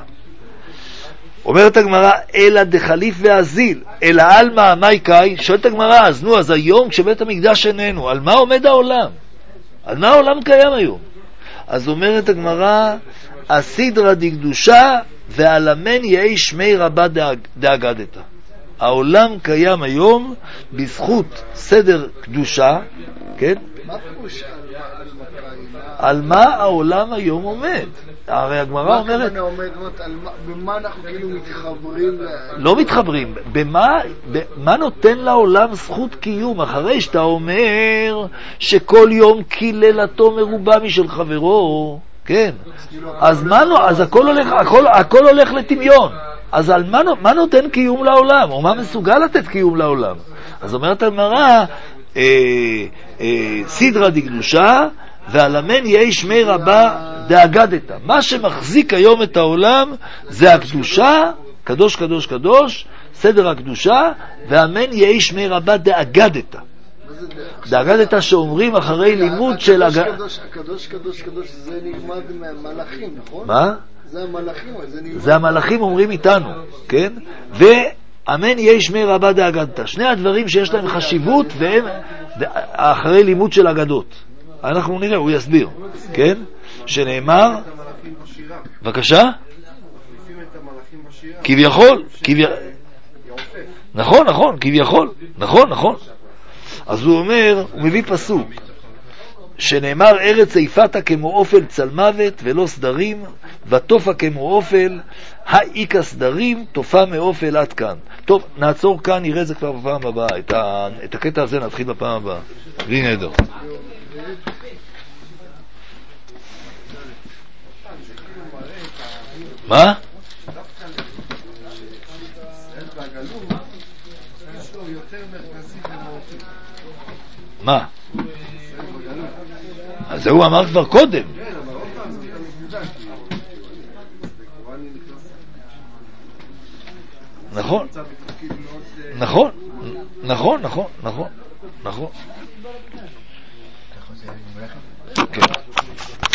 Speaker 1: אומרת הגמרא, אלא דחליף ואזיל, אלא אלמה מייקאי. שואלת הגמרא, אז נו, אז היום כשבית המקדש איננו, על מה עומד העולם? על מה העולם קיים היום? אז אומרת הגמרא, הסדרה דקדושה ועלמן יהי שמי רבה דאגדתה. העולם קיים היום בזכות סדר קדושה, כן?
Speaker 2: מה פירוש
Speaker 1: על מה העולם היום עומד? הרי הגמרא אומרת...
Speaker 2: במה אנחנו כאילו מתחברים?
Speaker 1: לא מתחברים. במה נותן לעולם זכות קיום? אחרי שאתה אומר שכל יום קללתו מרובה משל חברו, כן? אז הכל הולך לטמיון. אז על מה נותן קיום לעולם? או מה מסוגל לתת קיום לעולם? אז אומרת הגמרא, סדרה דקדושה ועלמן יהי שמי רבה דאגדתה. מה שמחזיק היום את העולם זה הקדושה, קדוש קדוש קדוש, סדר הקדושה, ואמן יהי שמי רבה דאגדתה. דאגדתה שאומרים אחרי לימוד של
Speaker 2: הקדוש קדוש קדוש זה נלמד מהמלאכים, נכון?
Speaker 1: מה?
Speaker 2: זה המלאכים, זה נלמד.
Speaker 1: זה המלאכים אומרים איתנו, כן? ואמן יהי שמי רבה דאגדתה. שני הדברים שיש להם חשיבות והם אחרי לימוד של אגדות. אנחנו נראה, הוא יסביר, כן? שנאמר, בבקשה? כביכול, נכון, כביכול, נכון. אז הוא אומר, הוא מביא פסוק, שנאמר, ארץ איפתה כמו אופל צל מוות ולא סדרים, ותופה כמו אופל, האיקה סדרים, תופה מאופל עד כאן. טוב, נעצור כאן, נראה את זה כבר בפעם הבאה. את הקטע הזה נתחיל בפעם הבאה. בלי נהדר. מה? מה? אז זה הוא אמר כבר קודם. נכון. כן.